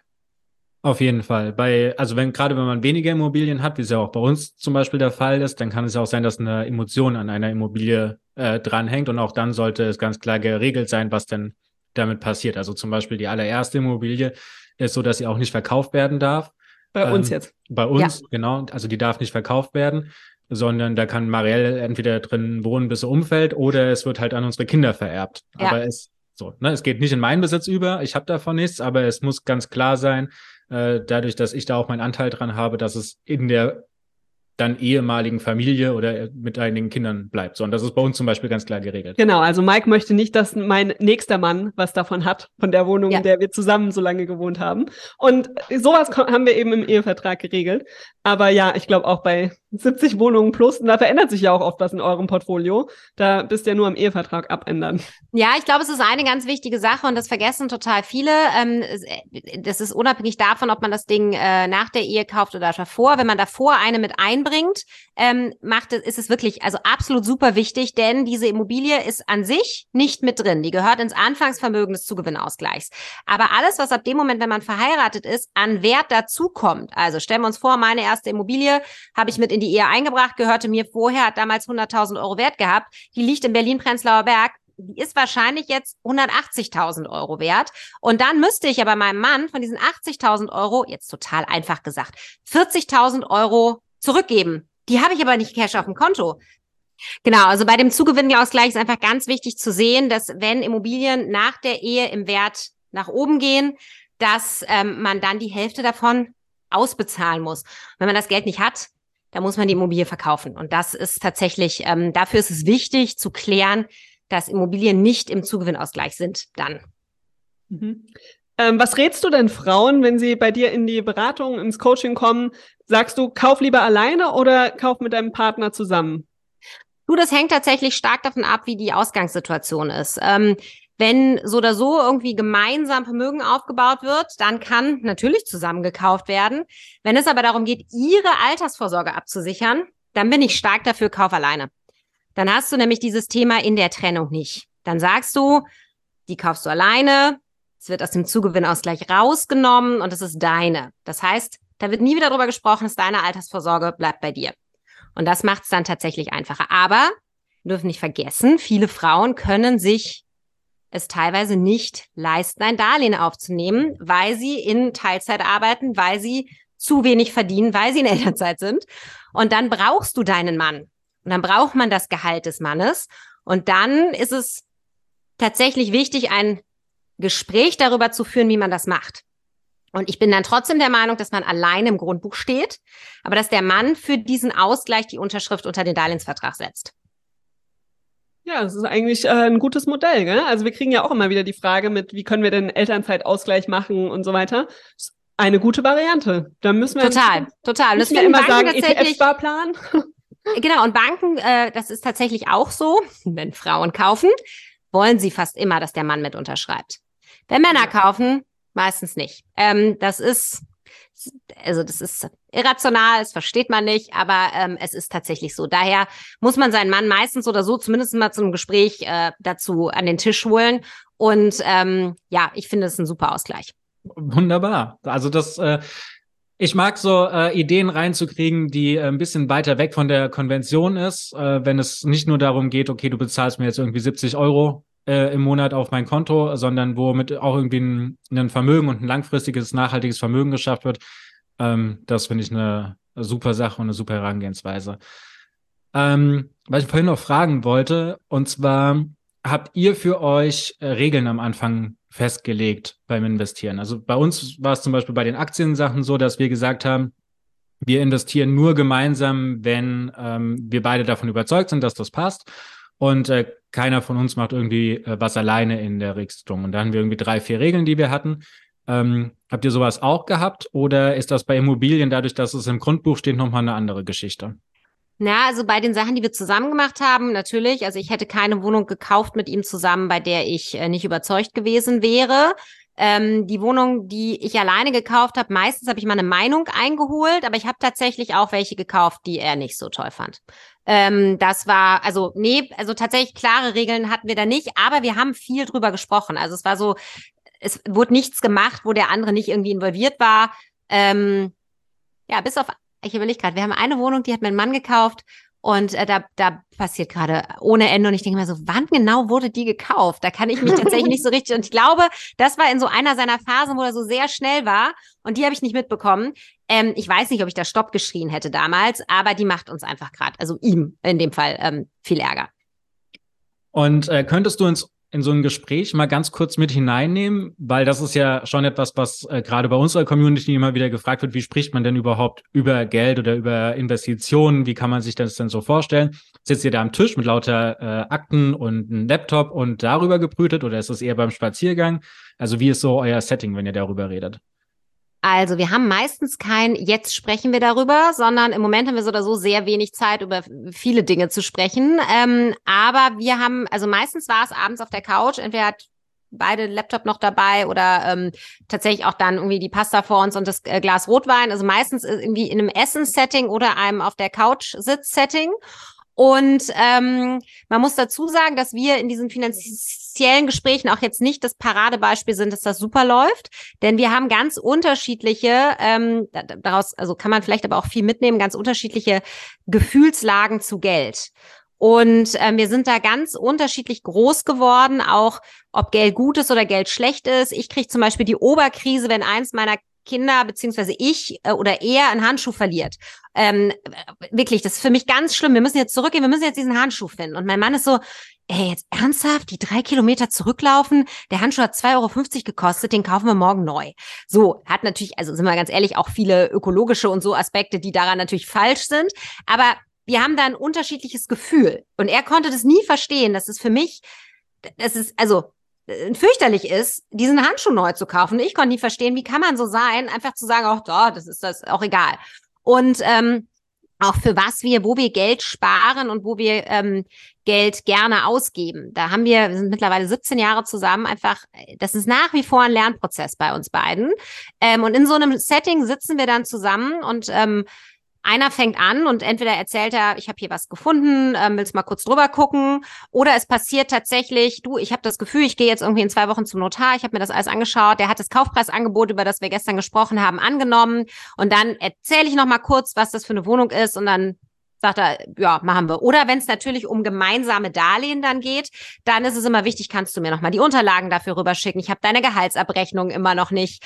Auf jeden Fall. Wenn man weniger Immobilien hat, wie es ja auch bei uns zum Beispiel der Fall ist, dann kann es ja auch sein, dass eine Emotion an einer Immobilie dranhängt und auch dann sollte es ganz klar geregelt sein, was denn damit passiert. Also zum Beispiel die allererste Immobilie ist so, dass sie auch nicht verkauft werden darf. Bei uns jetzt. Bei uns, ja. Genau. Also die darf nicht verkauft werden, sondern da kann Marielle entweder drin wohnen, bis sie umfällt, oder es wird halt an unsere Kinder vererbt. Ja. Aber es geht nicht in meinen Besitz über, ich habe davon nichts, aber es muss ganz klar sein, dadurch, dass ich da auch meinen Anteil dran habe, dass es in der dann ehemaligen Familie oder mit einigen Kindern bleibt. So, und das ist bei uns zum Beispiel ganz klar geregelt. Genau, also Mike möchte nicht, dass mein nächster Mann was davon hat, von der Wohnung, in der wir zusammen so lange gewohnt haben. Und sowas haben wir eben im Ehevertrag geregelt. Aber ja, ich glaube auch bei 70 Wohnungen plus, und da verändert sich ja auch oft was in eurem Portfolio. Da bist du ja nur am Ehevertrag abändern. Ja, ich glaube, es ist eine ganz wichtige Sache und das vergessen total viele. Das ist unabhängig davon, ob man das Ding nach der Ehe kauft oder davor. Wenn man davor eine mit einbringt, anbringt, ist es wirklich also absolut super wichtig, denn diese Immobilie ist an sich nicht mit drin. Die gehört ins Anfangsvermögen des Zugewinnausgleichs. Aber alles, was ab dem Moment, wenn man verheiratet ist, an Wert dazukommt, also stellen wir uns vor, meine erste Immobilie habe ich mit in die Ehe eingebracht, gehörte mir vorher, hat damals 100.000 Euro Wert gehabt, die liegt in Berlin-Prenzlauer Berg, die ist wahrscheinlich jetzt 180.000 Euro wert. Und dann müsste ich ja bei meinem Mann von diesen 80.000 Euro, jetzt total einfach gesagt, 40.000 Euro zurückgeben. Die habe ich aber nicht Cash auf dem Konto. Genau, also bei dem Zugewinnausgleich ist einfach ganz wichtig zu sehen, dass wenn Immobilien nach der Ehe im Wert nach oben gehen, dass man dann die Hälfte davon ausbezahlen muss. Wenn man das Geld nicht hat, dann muss man die Immobilie verkaufen. Und das ist tatsächlich, dafür ist es wichtig zu klären, dass Immobilien nicht im Zugewinnausgleich sind dann. Mhm. Was rätst du denn Frauen, wenn sie bei dir in die Beratung, ins Coaching kommen? Sagst du, kauf lieber alleine oder kauf mit deinem Partner zusammen? Du, das hängt tatsächlich stark davon ab, wie die Ausgangssituation ist. Wenn so oder so irgendwie gemeinsam Vermögen aufgebaut wird, dann kann natürlich zusammen gekauft werden. Wenn es aber darum geht, ihre Altersvorsorge abzusichern, dann bin ich stark dafür, kauf alleine. Dann hast du nämlich dieses Thema in der Trennung nicht. Dann sagst du, die kaufst du alleine, es wird aus dem Zugewinnausgleich rausgenommen und es ist deine. Das heißt, da wird nie wieder drüber gesprochen, dass deine Altersvorsorge bleibt bei dir. Und das macht es dann tatsächlich einfacher. Aber wir dürfen nicht vergessen, viele Frauen können sich es teilweise nicht leisten, ein Darlehen aufzunehmen, weil sie in Teilzeit arbeiten, weil sie zu wenig verdienen, weil sie in Elternzeit sind. Und dann brauchst du deinen Mann. Und dann braucht man das Gehalt des Mannes. Und dann ist es tatsächlich wichtig, ein Gespräch darüber zu führen, wie man das macht. Und ich bin dann trotzdem der Meinung, dass man alleine im Grundbuch steht, aber dass der Mann für diesen Ausgleich die Unterschrift unter den Darlehensvertrag setzt. Ja, das ist eigentlich ein gutes Modell, gell? Also wir kriegen ja auch immer wieder die Frage mit, wie können wir denn Elternzeitausgleich machen und so weiter. Das ist eine gute Variante. Da müssen wir total. Müssen wir immer sagen, ETF-Sparplan. Genau, und Banken, das ist tatsächlich auch so, wenn Frauen kaufen, wollen sie fast immer, dass der Mann mit unterschreibt. Wenn Männer kaufen, meistens nicht. Das ist irrational, das versteht man nicht, aber es ist tatsächlich so. Daher muss man seinen Mann meistens oder so zumindest mal zu einem Gespräch dazu an den Tisch holen. Und ich finde, es ist ein super Ausgleich. Wunderbar. Also ich mag so Ideen reinzukriegen, die ein bisschen weiter weg von der Konvention ist, wenn es nicht nur darum geht, okay, du bezahlst mir jetzt irgendwie 70 Euro im Monat auf mein Konto, sondern womit auch irgendwie ein Vermögen und ein langfristiges, nachhaltiges Vermögen geschafft wird. Das finde ich eine super Sache und eine super Herangehensweise. Was ich vorhin noch fragen wollte, und zwar, habt ihr für euch Regeln am Anfang festgelegt beim Investieren? Also bei uns war es zum Beispiel bei den Aktiensachen so, dass wir gesagt haben, wir investieren nur gemeinsam, wenn wir beide davon überzeugt sind, dass das passt. Und keiner von uns macht irgendwie was alleine in der Richtung. Und da haben wir irgendwie 3, 4 Regeln, die wir hatten. Habt ihr sowas auch gehabt? Oder ist das bei Immobilien, dadurch, dass es im Grundbuch steht, nochmal eine andere Geschichte? Na, also bei den Sachen, die wir zusammen gemacht haben, natürlich. Also ich hätte keine Wohnung gekauft mit ihm zusammen, bei der ich nicht überzeugt gewesen wäre. Die Wohnung, die ich alleine gekauft habe, meistens habe ich mal eine Meinung eingeholt, aber ich habe tatsächlich auch welche gekauft, die er nicht so toll fand. Das war, also tatsächlich klare Regeln hatten wir da nicht, aber wir haben viel drüber gesprochen. Also es war so, es wurde nichts gemacht, wo der andere nicht irgendwie involviert war. Bis auf, ich überlege gerade, wir haben eine Wohnung, die hat mein Mann gekauft und da passiert gerade ohne Ende und ich denke mir so, wann genau wurde die gekauft? Da kann ich mich tatsächlich nicht so richtig, und ich glaube, das war in so einer seiner Phasen, wo er so sehr schnell war und die habe ich nicht mitbekommen. Ich weiß nicht, ob ich da Stopp geschrien hätte damals, aber die macht uns einfach gerade, also ihm in dem Fall, viel Ärger. Und könntest du uns in so ein Gespräch mal ganz kurz mit hineinnehmen, weil das ist ja schon etwas, was gerade bei unserer Community immer wieder gefragt wird, wie spricht man denn überhaupt über Geld oder über Investitionen, wie kann man sich das denn so vorstellen? Sitzt ihr da am Tisch mit lauter Akten und einem Laptop und darüber gebrütet oder ist es eher beim Spaziergang? Also wie ist so euer Setting, wenn ihr darüber redet? Also wir haben meistens kein "Jetzt sprechen wir darüber", sondern im Moment haben wir so oder so sehr wenig Zeit, über viele Dinge zu sprechen. Aber wir haben, also meistens war es abends auf der Couch, entweder hat beide Laptop noch dabei oder tatsächlich auch dann irgendwie die Pasta vor uns und das Glas Rotwein. Also meistens irgendwie in einem Essenssetting oder einem auf der Couch Sitz-Setting. Und man muss dazu sagen, dass wir in diesen finanziellen Gesprächen auch jetzt nicht das Paradebeispiel sind, dass das super läuft, denn wir haben ganz unterschiedliche, daraus also kann man vielleicht aber auch viel mitnehmen, ganz unterschiedliche Gefühlslagen zu Geld. Und wir sind da ganz unterschiedlich groß geworden, auch ob Geld gut ist oder Geld schlecht ist. Ich kriege zum Beispiel die Oberkrise, wenn eins meiner Kinder beziehungsweise ich oder er einen Handschuh verliert. Wirklich, das ist für mich ganz schlimm. Wir müssen jetzt zurückgehen, wir müssen jetzt diesen Handschuh finden. Und mein Mann ist so, ey, jetzt ernsthaft, die 3 Kilometer zurücklaufen? Der Handschuh hat 2,50 € gekostet, den kaufen wir morgen neu. So, hat natürlich, also sind wir ganz ehrlich, auch viele ökologische und so Aspekte, die daran natürlich falsch sind. Aber wir haben da ein unterschiedliches Gefühl. Und er konnte das nie verstehen, dass es für mich, das ist, also fürchterlich ist, diesen Handschuh neu zu kaufen. Und ich konnte nie verstehen, wie kann man so sein, einfach zu sagen, ach, da, das ist das auch egal. Und auch für wo wir Geld sparen und wo wir Geld gerne ausgeben. Wir sind mittlerweile 17 Jahre zusammen, einfach, das ist nach wie vor ein Lernprozess bei uns beiden. Und in so einem Setting sitzen wir dann zusammen und einer fängt an und entweder erzählt er, ich habe hier was gefunden, willst mal kurz drüber gucken, oder es passiert tatsächlich, ich habe das Gefühl, ich gehe jetzt irgendwie in 2 Wochen zum Notar, ich habe mir das alles angeschaut, der hat das Kaufpreisangebot, über das wir gestern gesprochen haben, angenommen und dann erzähle ich noch mal kurz, was das für eine Wohnung ist und dann sagt er, ja, machen wir. Oder wenn es natürlich um gemeinsame Darlehen dann geht, dann ist es immer wichtig, kannst du mir nochmal die Unterlagen dafür rüberschicken. Ich habe deine Gehaltsabrechnung immer noch nicht.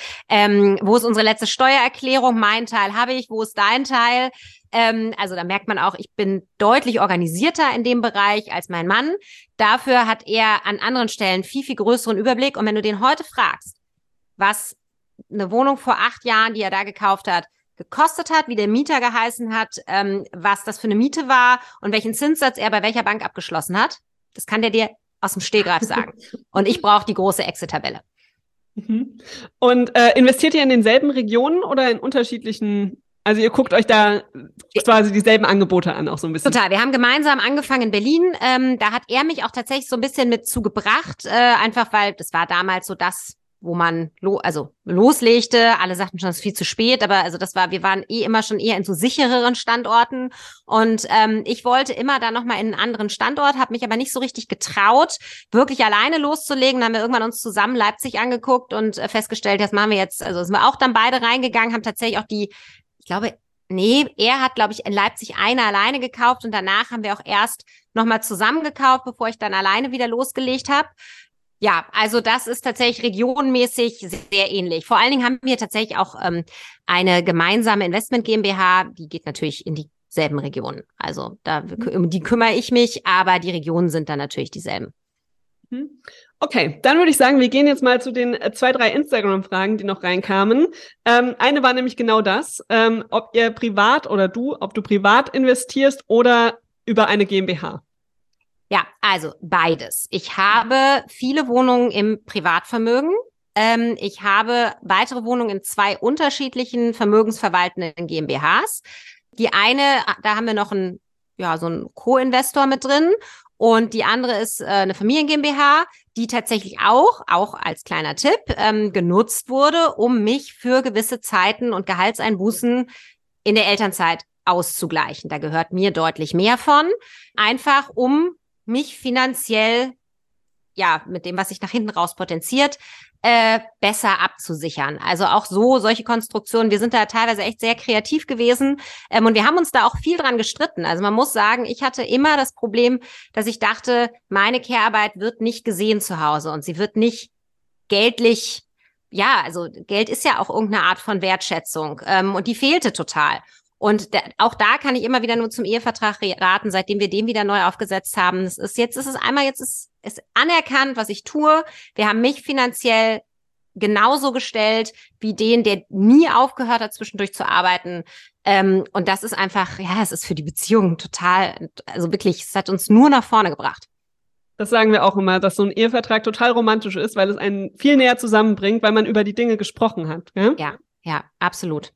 Wo ist unsere letzte Steuererklärung? Mein Teil habe ich. Wo ist dein Teil? Also da merkt man auch, ich bin deutlich organisierter in dem Bereich als mein Mann. Dafür hat er an anderen Stellen viel, viel größeren Überblick. Und wenn du den heute fragst, was eine Wohnung vor 8 Jahren, die er da gekauft hat, gekostet hat, wie der Mieter geheißen hat, was das für eine Miete war und welchen Zinssatz er bei welcher Bank abgeschlossen hat. Das kann der dir aus dem Stegreif sagen. Und ich brauche die große Excel-Tabelle. Und investiert ihr in denselben Regionen oder in unterschiedlichen, also ihr guckt euch da quasi dieselben Angebote an, auch so ein bisschen? Total. Wir haben gemeinsam angefangen in Berlin. Da hat er mich auch tatsächlich so ein bisschen mit zugebracht, einfach weil das war damals so das, wo man loslegte. Alle sagten schon, es ist viel zu spät, aber wir waren immer schon eher in so sichereren Standorten. Und ich wollte immer da nochmal in einen anderen Standort, habe mich aber nicht so richtig getraut, wirklich alleine loszulegen. Dann haben wir irgendwann uns zusammen Leipzig angeguckt und festgestellt, das machen wir jetzt, also sind wir auch dann beide reingegangen, haben tatsächlich auch er hat, glaube ich, in Leipzig eine alleine gekauft und danach haben wir auch erst nochmal zusammen gekauft, bevor ich dann alleine wieder losgelegt habe. Ja, also das ist tatsächlich regionenmäßig sehr ähnlich. Vor allen Dingen haben wir tatsächlich auch eine gemeinsame Investment GmbH, die geht natürlich in dieselben Regionen. Also um die kümmere ich mich, aber die Regionen sind dann natürlich dieselben. Okay, dann würde ich sagen, wir gehen jetzt mal zu den 2, 3 Instagram-Fragen, die noch reinkamen. Eine war nämlich genau das, ob du privat investierst oder über eine GmbH. Ja, also beides. Ich habe viele Wohnungen im Privatvermögen. Ich habe weitere Wohnungen in 2 unterschiedlichen vermögensverwaltenden GmbHs. Die eine, da haben wir noch so einen Co-Investor mit drin. Und die andere ist eine Familien-GmbH, die tatsächlich auch als kleiner Tipp, genutzt wurde, um mich für gewisse Zeiten und Gehaltseinbußen in der Elternzeit auszugleichen. Da gehört mir deutlich mehr von. Einfach um mich finanziell, mit dem, was sich nach hinten raus potenziert, besser abzusichern. Also auch solche Konstruktionen. Wir sind da teilweise echt sehr kreativ gewesen und wir haben uns da auch viel dran gestritten. Also man muss sagen, ich hatte immer das Problem, dass ich dachte, meine Care-Arbeit wird nicht gesehen zu Hause und sie wird nicht geldlich, also Geld ist ja auch irgendeine Art von Wertschätzung und die fehlte total. Und auch da kann ich immer wieder nur zum Ehevertrag raten, seitdem wir den wieder neu aufgesetzt haben. Jetzt ist es anerkannt, was ich tue. Wir haben mich finanziell genauso gestellt wie den, der nie aufgehört hat, zwischendurch zu arbeiten. Und das ist einfach, es ist für die Beziehung total, also wirklich, es hat uns nur nach vorne gebracht. Das sagen wir auch immer, dass so ein Ehevertrag total romantisch ist, weil es einen viel näher zusammenbringt, weil man über die Dinge gesprochen hat. Ja, absolut.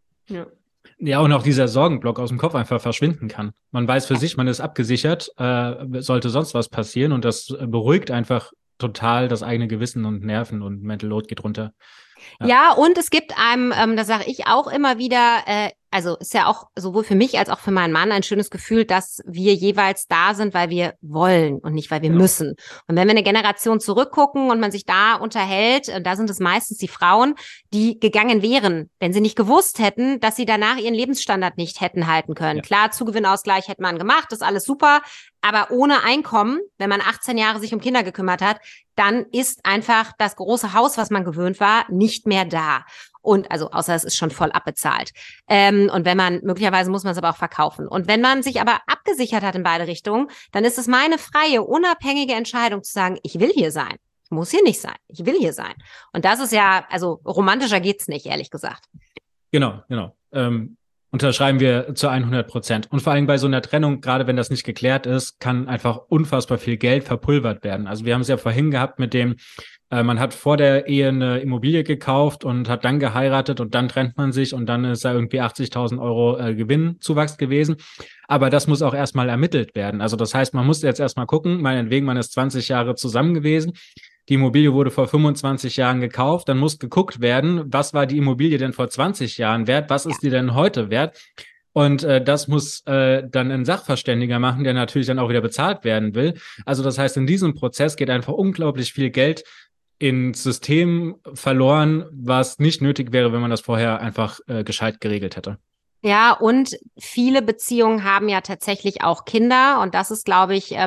Ja, und auch dieser Sorgenblock aus dem Kopf einfach verschwinden kann. Man weiß für sich, man ist abgesichert, sollte sonst was passieren und das beruhigt einfach total das eigene Gewissen und Nerven und Mental Load geht runter. Ja, und es gibt einem, das sage ich auch immer wieder, also ist ja auch sowohl für mich als auch für meinen Mann ein schönes Gefühl, dass wir jeweils da sind, weil wir wollen und nicht, weil wir müssen. Und wenn wir eine Generation zurückgucken und man sich da unterhält, da sind es meistens die Frauen, die gegangen wären, wenn sie nicht gewusst hätten, dass sie danach ihren Lebensstandard nicht hätten halten können. Ja. Klar, Zugewinnausgleich hätte man gemacht, das ist alles super, aber ohne Einkommen, wenn man 18 Jahre sich um Kinder gekümmert hat, dann ist einfach das große Haus, was man gewöhnt war, nicht mehr da. Und also außer es ist schon voll abbezahlt. Und wenn man, möglicherweise muss man es aber auch verkaufen. Und wenn man sich aber abgesichert hat in beide Richtungen, dann ist es meine freie, unabhängige Entscheidung zu sagen, ich will hier sein. Ich muss hier nicht sein. Ich will hier sein. Und das ist ja, also romantischer geht's nicht, ehrlich gesagt. Genau. Unterschreiben wir zu 100%. Und vor allem bei so einer Trennung, gerade wenn das nicht geklärt ist, kann einfach unfassbar viel Geld verpulvert werden. Also wir haben es ja vorhin gehabt mit dem, man hat vor der Ehe eine Immobilie gekauft und hat dann geheiratet und dann trennt man sich und dann ist da irgendwie 80.000 Euro Gewinnzuwachs gewesen. Aber das muss auch erstmal ermittelt werden. Also das heißt, man muss jetzt erstmal gucken, meinetwegen, man ist 20 Jahre zusammen gewesen. Die Immobilie wurde vor 25 Jahren gekauft, dann muss geguckt werden, was war die Immobilie denn vor 20 Jahren wert, was ist die denn heute wert? Und das muss dann ein Sachverständiger machen, der natürlich dann auch wieder bezahlt werden will. Also das heißt, in diesem Prozess geht einfach unglaublich viel Geld ins System verloren, was nicht nötig wäre, wenn man das vorher einfach gescheit geregelt hätte. Ja, und viele Beziehungen haben ja tatsächlich auch Kinder und das ist, glaube ich,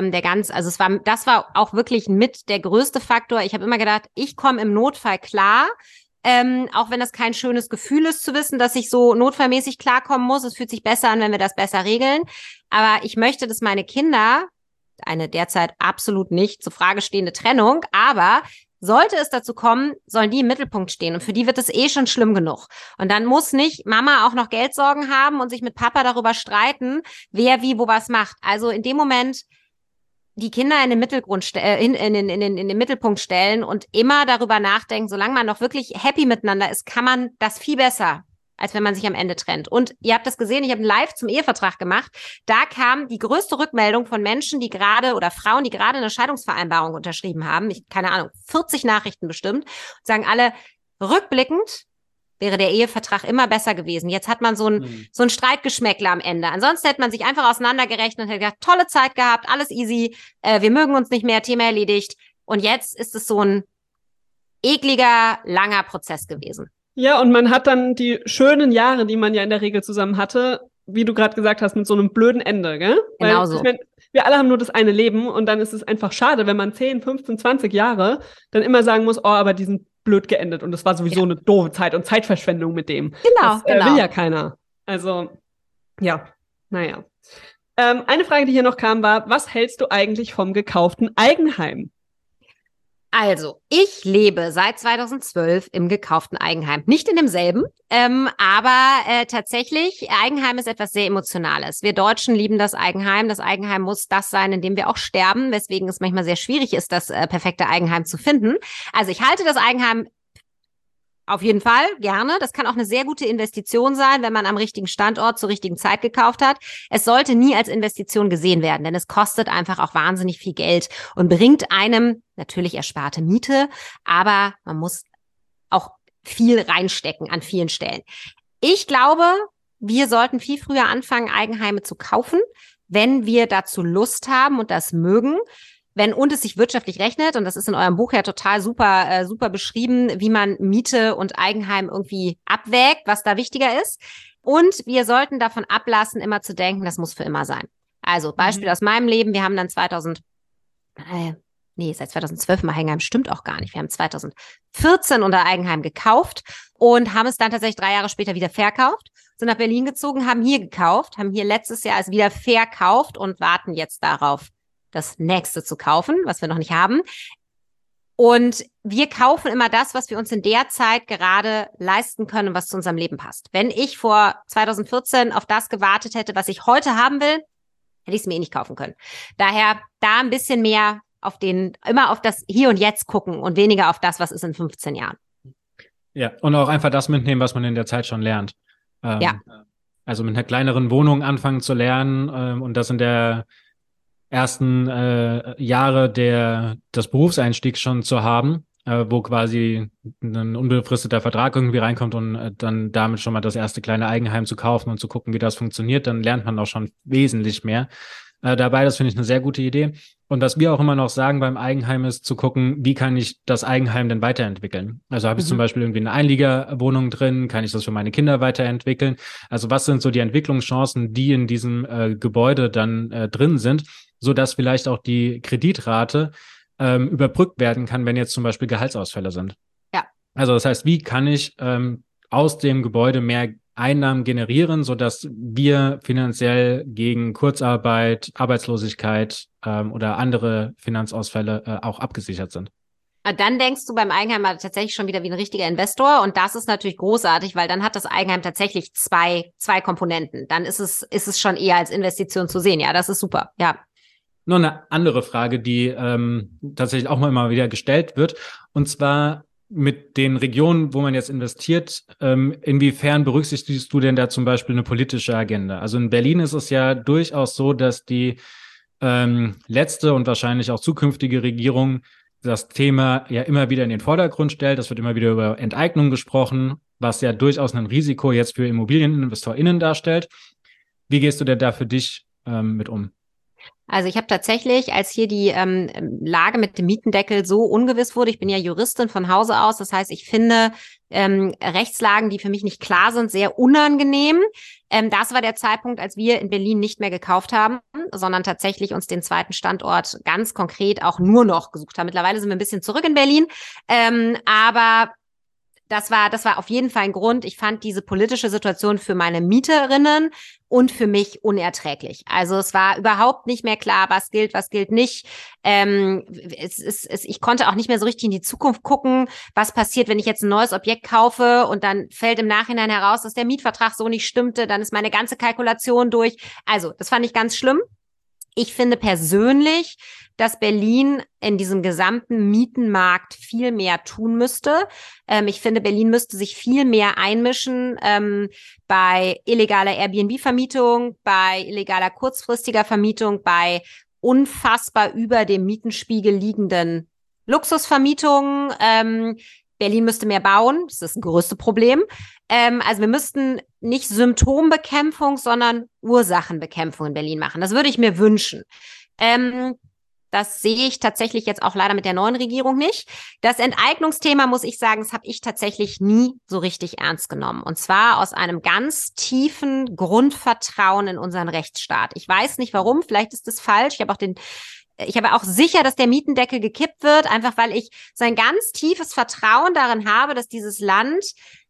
das war auch wirklich mit der größte Faktor. Ich habe immer gedacht, ich komme im Notfall klar, auch wenn das kein schönes Gefühl ist zu wissen, dass ich so notfallmäßig klarkommen muss. Es fühlt sich besser an, wenn wir das besser regeln. Aber ich möchte, dass meine Kinder, eine derzeit absolut nicht zur Frage stehende Trennung, aber sollte es dazu kommen, sollen die im Mittelpunkt stehen. Und für die wird es schon schlimm genug. Und dann muss nicht Mama auch noch Geldsorgen haben und sich mit Papa darüber streiten, wer wie wo was macht. Also in dem Moment die Kinder in den Mittelgrund in den Mittelpunkt stellen und immer darüber nachdenken, solange man noch wirklich happy miteinander ist, kann man das viel besser, als wenn man sich am Ende trennt. Und ihr habt das gesehen, ich habe ein Live zum Ehevertrag gemacht. Da kam die größte Rückmeldung von Menschen, die gerade oder Frauen, die gerade eine Scheidungsvereinbarung unterschrieben haben. Keine Ahnung, 40 Nachrichten bestimmt. Und sagen alle, rückblickend wäre der Ehevertrag immer besser gewesen. Jetzt hat man so ein Streitgeschmäckle am Ende. Ansonsten hätte man sich einfach auseinandergerechnet und hätte gesagt, tolle Zeit gehabt, alles easy, wir mögen uns nicht mehr, Thema erledigt. Und jetzt ist es so ein ekliger, langer Prozess gewesen. Ja, und man hat dann die schönen Jahre, die man ja in der Regel zusammen hatte, wie du gerade gesagt hast, mit so einem blöden Ende, gell? Genau so. Ich mein, wir alle haben nur das eine Leben und dann ist es einfach schade, wenn man 10, 15, 20 Jahre dann immer sagen muss, oh, aber die sind blöd geendet und das war sowieso eine doofe Zeit und Zeitverschwendung mit dem. Genau, das will ja keiner. Also, ja, naja. Eine Frage, die hier noch kam, war, was hältst du eigentlich vom gekauften Eigenheim? Also, ich lebe seit 2012 im gekauften Eigenheim. Nicht in demselben, aber tatsächlich, Eigenheim ist etwas sehr Emotionales. Wir Deutschen lieben das Eigenheim. Das Eigenheim muss das sein, in dem wir auch sterben, weswegen es manchmal sehr schwierig ist, das perfekte Eigenheim zu finden. Also ich halte das Eigenheim auf jeden Fall, gerne. Das kann auch eine sehr gute Investition sein, wenn man am richtigen Standort zur richtigen Zeit gekauft hat. Es sollte nie als Investition gesehen werden, denn es kostet einfach auch wahnsinnig viel Geld und bringt einem natürlich ersparte Miete, aber man muss auch viel reinstecken an vielen Stellen. Ich glaube, wir sollten viel früher anfangen, Eigenheime zu kaufen, wenn wir dazu Lust haben und das mögen. Und es sich wirtschaftlich rechnet, und das ist in eurem Buch ja total super beschrieben, wie man Miete und Eigenheim irgendwie abwägt, was da wichtiger ist. Und wir sollten davon ablassen, immer zu denken, das muss für immer sein. Also Beispiel aus meinem Leben, wir haben dann seit 2012 mal Eigenheim, stimmt auch gar nicht. Wir haben 2014 unser Eigenheim gekauft und haben es dann tatsächlich 3 Jahre später wieder verkauft, sind nach Berlin gezogen, haben hier gekauft, haben hier letztes Jahr es wieder verkauft und warten jetzt darauf, das nächste zu kaufen, was wir noch nicht haben. Und wir kaufen immer das, was wir uns in der Zeit gerade leisten können und was zu unserem Leben passt. Wenn ich vor 2014 auf das gewartet hätte, was ich heute haben will, hätte ich es mir nicht kaufen können. Daher da ein bisschen mehr immer auf das Hier und Jetzt gucken und weniger auf das, was ist in 15 Jahren. Ja, und auch einfach das mitnehmen, was man in der Zeit schon lernt. Also mit einer kleineren Wohnung anfangen zu lernen und das in der ersten Jahre des Berufseinstiegs schon zu haben, wo quasi ein unbefristeter Vertrag irgendwie reinkommt und dann damit schon mal das erste kleine Eigenheim zu kaufen und zu gucken, wie das funktioniert, dann lernt man auch schon wesentlich mehr dabei. Das finde ich eine sehr gute Idee. Und was wir auch immer noch sagen beim Eigenheim ist, zu gucken, wie kann ich das Eigenheim denn weiterentwickeln? Also habe ich zum Beispiel irgendwie eine Einliegerwohnung drin, kann ich das für meine Kinder weiterentwickeln? Also was sind so die Entwicklungschancen, die in diesem Gebäude dann drin sind, so dass vielleicht auch die Kreditrate überbrückt werden kann, wenn jetzt zum Beispiel Gehaltsausfälle sind. Ja. Also das heißt, wie kann ich aus dem Gebäude mehr Einnahmen generieren, sodass wir finanziell gegen Kurzarbeit, Arbeitslosigkeit oder andere Finanzausfälle auch abgesichert sind? Dann denkst du beim Eigenheim tatsächlich schon wieder wie ein richtiger Investor und das ist natürlich großartig, weil dann hat das Eigenheim tatsächlich zwei Komponenten. Dann ist es schon eher als Investition zu sehen. Ja, das ist super. Ja. Noch eine andere Frage, die tatsächlich auch mal wieder gestellt wird, und zwar mit den Regionen, wo man jetzt investiert, inwiefern berücksichtigst du denn da zum Beispiel eine politische Agenda? Also in Berlin ist es ja durchaus so, dass die letzte und wahrscheinlich auch zukünftige Regierung das Thema ja immer wieder in den Vordergrund stellt. Es wird immer wieder über Enteignung gesprochen, was ja durchaus ein Risiko jetzt für ImmobilieninvestorInnen darstellt. Wie gehst du denn da für dich mit um? Also ich habe tatsächlich, als hier die Lage mit dem Mietendeckel so ungewiss wurde, ich bin ja Juristin von Hause aus, das heißt, ich finde Rechtslagen, die für mich nicht klar sind, sehr unangenehm. Das war der Zeitpunkt, als wir in Berlin nicht mehr gekauft haben, sondern tatsächlich uns den zweiten Standort ganz konkret auch nur noch gesucht haben. Mittlerweile sind wir ein bisschen zurück in Berlin, aber das war auf jeden Fall ein Grund. Ich fand diese politische Situation für meine Mieterinnen und für mich unerträglich. Also es war überhaupt nicht mehr klar, was gilt nicht. Ich konnte auch nicht mehr so richtig in die Zukunft gucken, was passiert, wenn ich jetzt ein neues Objekt kaufe und dann fällt im Nachhinein heraus, dass der Mietvertrag so nicht stimmte, dann ist meine ganze Kalkulation durch. Also das fand ich ganz schlimm. Ich finde persönlich, dass Berlin in diesem gesamten Mietenmarkt viel mehr tun müsste. Ich finde, Berlin müsste sich viel mehr einmischen bei illegaler Airbnb-Vermietung, bei illegaler kurzfristiger Vermietung, bei unfassbar über dem Mietenspiegel liegenden Luxusvermietungen. Berlin müsste mehr bauen, das ist das größte Problem. Also wir müssten nicht Symptombekämpfung, sondern Ursachenbekämpfung in Berlin machen. Das würde ich mir wünschen. Das sehe ich tatsächlich jetzt auch leider mit der neuen Regierung nicht. Das Enteignungsthema, muss ich sagen, das habe ich tatsächlich nie so richtig ernst genommen. Und zwar aus einem ganz tiefen Grundvertrauen in unseren Rechtsstaat. Ich weiß nicht warum, vielleicht ist das falsch. Ich habe auch sicher, dass der Mietendeckel gekippt wird, einfach weil ich so ein ganz tiefes Vertrauen darin habe, dass dieses Land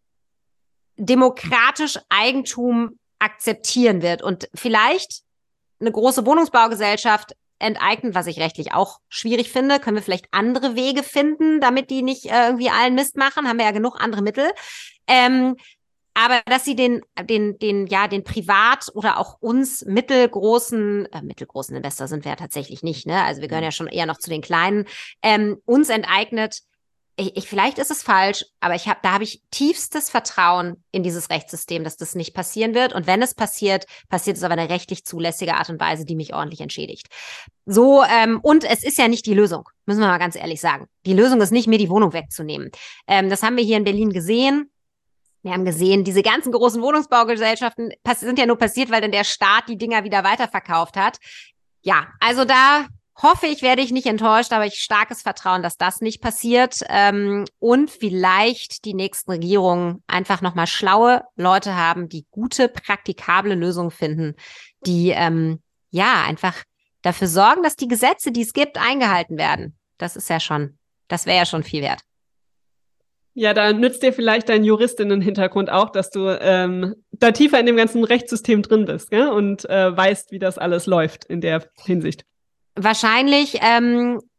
demokratisch Eigentum akzeptieren wird und vielleicht eine große Wohnungsbaugesellschaft enteignen, was ich rechtlich auch schwierig finde. Können wir vielleicht andere Wege finden, damit die nicht irgendwie allen Mist machen? Haben wir ja genug andere Mittel. Aber dass sie den Privat- oder auch uns mittelgroßen Investor sind wir ja tatsächlich nicht, ne? Also wir gehören ja schon eher noch zu den Kleinen, uns enteignet. Vielleicht ist es falsch, aber da habe ich tiefstes Vertrauen in dieses Rechtssystem, dass das nicht passieren wird. Und wenn es passiert, passiert es auf eine rechtlich zulässige Art und Weise, die mich ordentlich entschädigt. So, und es ist ja nicht die Lösung, müssen wir mal ganz ehrlich sagen. Die Lösung ist nicht, mir die Wohnung wegzunehmen. Das haben wir hier in Berlin gesehen. Wir haben gesehen, diese ganzen großen Wohnungsbaugesellschaften sind ja nur passiert, weil dann der Staat die Dinger wieder weiterverkauft hat. Ja, also da hoffe ich, werde ich nicht enttäuscht, aber ich starkes Vertrauen, dass das nicht passiert. Und vielleicht die nächsten Regierungen einfach nochmal schlaue Leute haben, die gute, praktikable Lösungen finden, die einfach dafür sorgen, dass die Gesetze, die es gibt, eingehalten werden. Das wäre ja schon viel wert. Ja, da nützt dir vielleicht dein Juristinnen-Hintergrund auch, dass du da tiefer in dem ganzen Rechtssystem drin bist, gell? Und weißt, wie das alles läuft in der Hinsicht. Wahrscheinlich,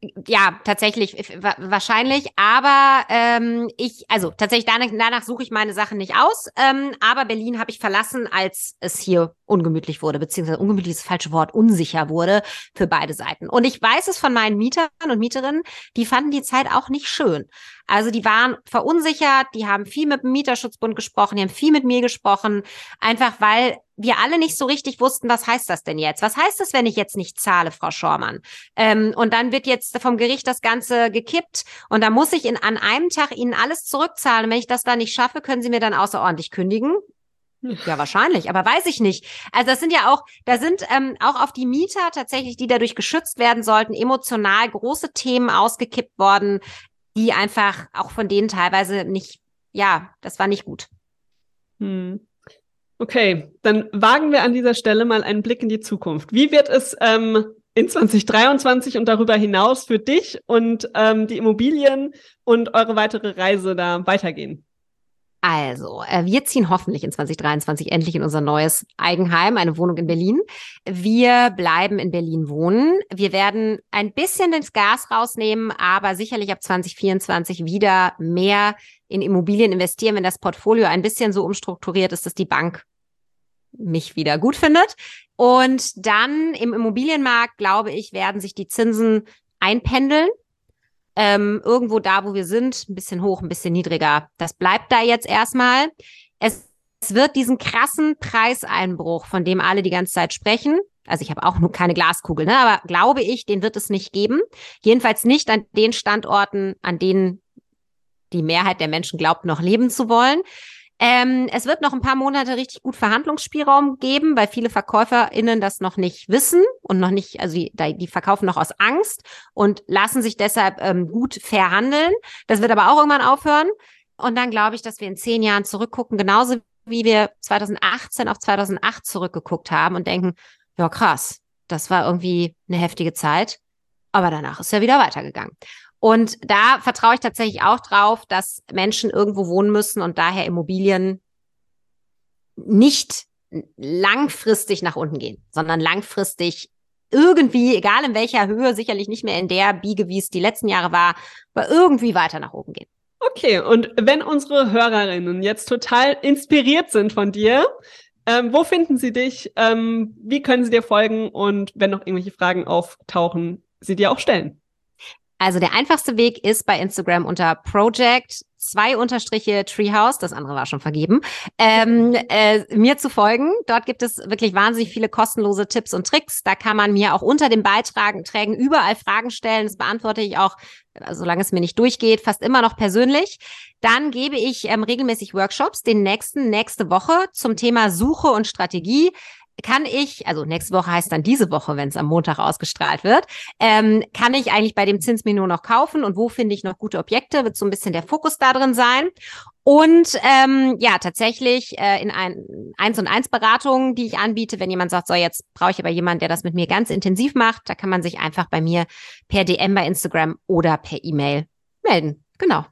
Ja, tatsächlich, wahrscheinlich, aber tatsächlich danach suche ich meine Sachen nicht aus, aber Berlin habe ich verlassen, als es hier ungemütlich wurde, beziehungsweise ungemütlich ist das falsche Wort, unsicher wurde für beide Seiten. Und ich weiß es von meinen Mietern und Mieterinnen, die fanden die Zeit auch nicht schön. Also die waren verunsichert, die haben viel mit dem Mieterschutzbund gesprochen, die haben viel mit mir gesprochen, einfach weil wir alle nicht so richtig wussten, was heißt das denn jetzt? Was heißt das, wenn ich jetzt nicht zahle, Frau Schormann? Und dann wird jetzt vom Gericht das Ganze gekippt und da muss ich an einem Tag Ihnen alles zurückzahlen. Und wenn ich das dann nicht schaffe, können Sie mir dann außerordentlich kündigen? Ja, wahrscheinlich, aber weiß ich nicht. Also das sind ja auch, da sind auch auf die Mieter tatsächlich, die dadurch geschützt werden sollten, emotional große Themen ausgekippt worden, die einfach auch von denen teilweise nicht, ja, das war nicht gut. Okay, dann wagen wir an dieser Stelle mal einen Blick in die Zukunft. Wie wird es in 2023 und darüber hinaus für dich und die Immobilien und eure weitere Reise da weitergehen? Also, wir ziehen hoffentlich in 2023 endlich in unser neues Eigenheim, eine Wohnung in Berlin. Wir bleiben in Berlin wohnen. Wir werden ein bisschen das Gas rausnehmen, aber sicherlich ab 2024 wieder mehr in Immobilien investieren, wenn das Portfolio ein bisschen so umstrukturiert ist, dass die Bank mich wieder gut findet. Und dann im Immobilienmarkt, glaube ich, werden sich die Zinsen einpendeln. Irgendwo da, wo wir sind, ein bisschen hoch, ein bisschen niedriger. Das bleibt da jetzt erstmal. Es wird diesen krassen Preiseinbruch, von dem alle die ganze Zeit sprechen. Also ich habe auch nur keine Glaskugel, ne? Aber glaube ich, den wird es nicht geben. Jedenfalls nicht an den Standorten, an denen die Mehrheit der Menschen glaubt, noch leben zu wollen. Es wird noch ein paar Monate richtig gut Verhandlungsspielraum geben, weil viele VerkäuferInnen das noch nicht wissen und noch nicht, also die verkaufen noch aus Angst und lassen sich deshalb gut verhandeln. Das wird aber auch irgendwann aufhören. Und dann glaube ich, dass wir in 10 Jahren zurückgucken, genauso wie wir 2018 auf 2008 zurückgeguckt haben und denken, ja krass, das war irgendwie eine heftige Zeit, aber danach ist ja wieder weitergegangen. Und da vertraue ich tatsächlich auch drauf, dass Menschen irgendwo wohnen müssen und daher Immobilien nicht langfristig nach unten gehen, sondern langfristig irgendwie, egal in welcher Höhe, sicherlich nicht mehr in der Biege, wie es die letzten Jahre war, aber irgendwie weiter nach oben gehen. Okay, und wenn unsere Hörerinnen jetzt total inspiriert sind von dir, wo finden sie dich? Wie können sie dir folgen? Und wenn noch irgendwelche Fragen auftauchen, sie dir auch stellen? Also der einfachste Weg ist bei Instagram unter Project2_Treehouse, das andere war schon vergeben, mir zu folgen. Dort gibt es wirklich wahnsinnig viele kostenlose Tipps und Tricks. Da kann man mir auch unter den Beiträgen überall Fragen stellen. Das beantworte ich auch, solange es mir nicht durchgeht, fast immer noch persönlich. Dann gebe ich regelmäßig Workshops, nächste Woche zum Thema Suche und Strategie. Also nächste Woche heißt dann diese Woche, wenn es am Montag ausgestrahlt wird, kann ich eigentlich bei dem Zinsmenü noch kaufen und wo finde ich noch gute Objekte, wird so ein bisschen der Fokus da drin sein. Und tatsächlich in 1&1 Beratungen, die ich anbiete, wenn jemand sagt, so jetzt brauche ich aber jemanden, der das mit mir ganz intensiv macht, da kann man sich einfach bei mir per DM bei Instagram oder per E-Mail melden. Genau.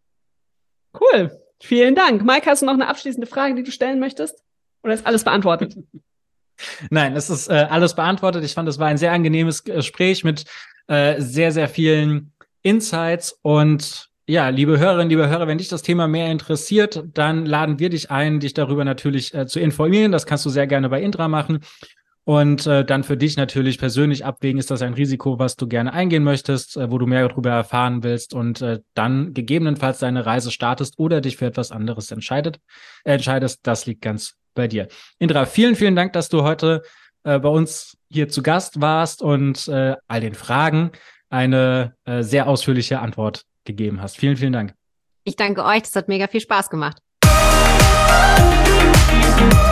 Cool. Vielen Dank. Maike, hast du noch eine abschließende Frage, die du stellen möchtest? Oder ist alles beantwortet? Nein, es ist alles beantwortet. Ich fand, es war ein sehr angenehmes Gespräch mit sehr, sehr vielen Insights. Und ja, liebe Hörerinnen, liebe Hörer, wenn dich das Thema mehr interessiert, dann laden wir dich ein, dich darüber natürlich zu informieren. Das kannst du sehr gerne bei Indra machen. Und dann für dich natürlich persönlich abwägen, ist das ein Risiko, was du gerne eingehen möchtest, wo du mehr darüber erfahren willst und dann gegebenenfalls deine Reise startest oder dich für etwas anderes entscheidest. Das liegt ganz bei dir. Indra, vielen, vielen Dank, dass du heute bei uns hier zu Gast warst und all den Fragen eine sehr ausführliche Antwort gegeben hast. Vielen, vielen Dank. Ich danke euch, das hat mega viel Spaß gemacht.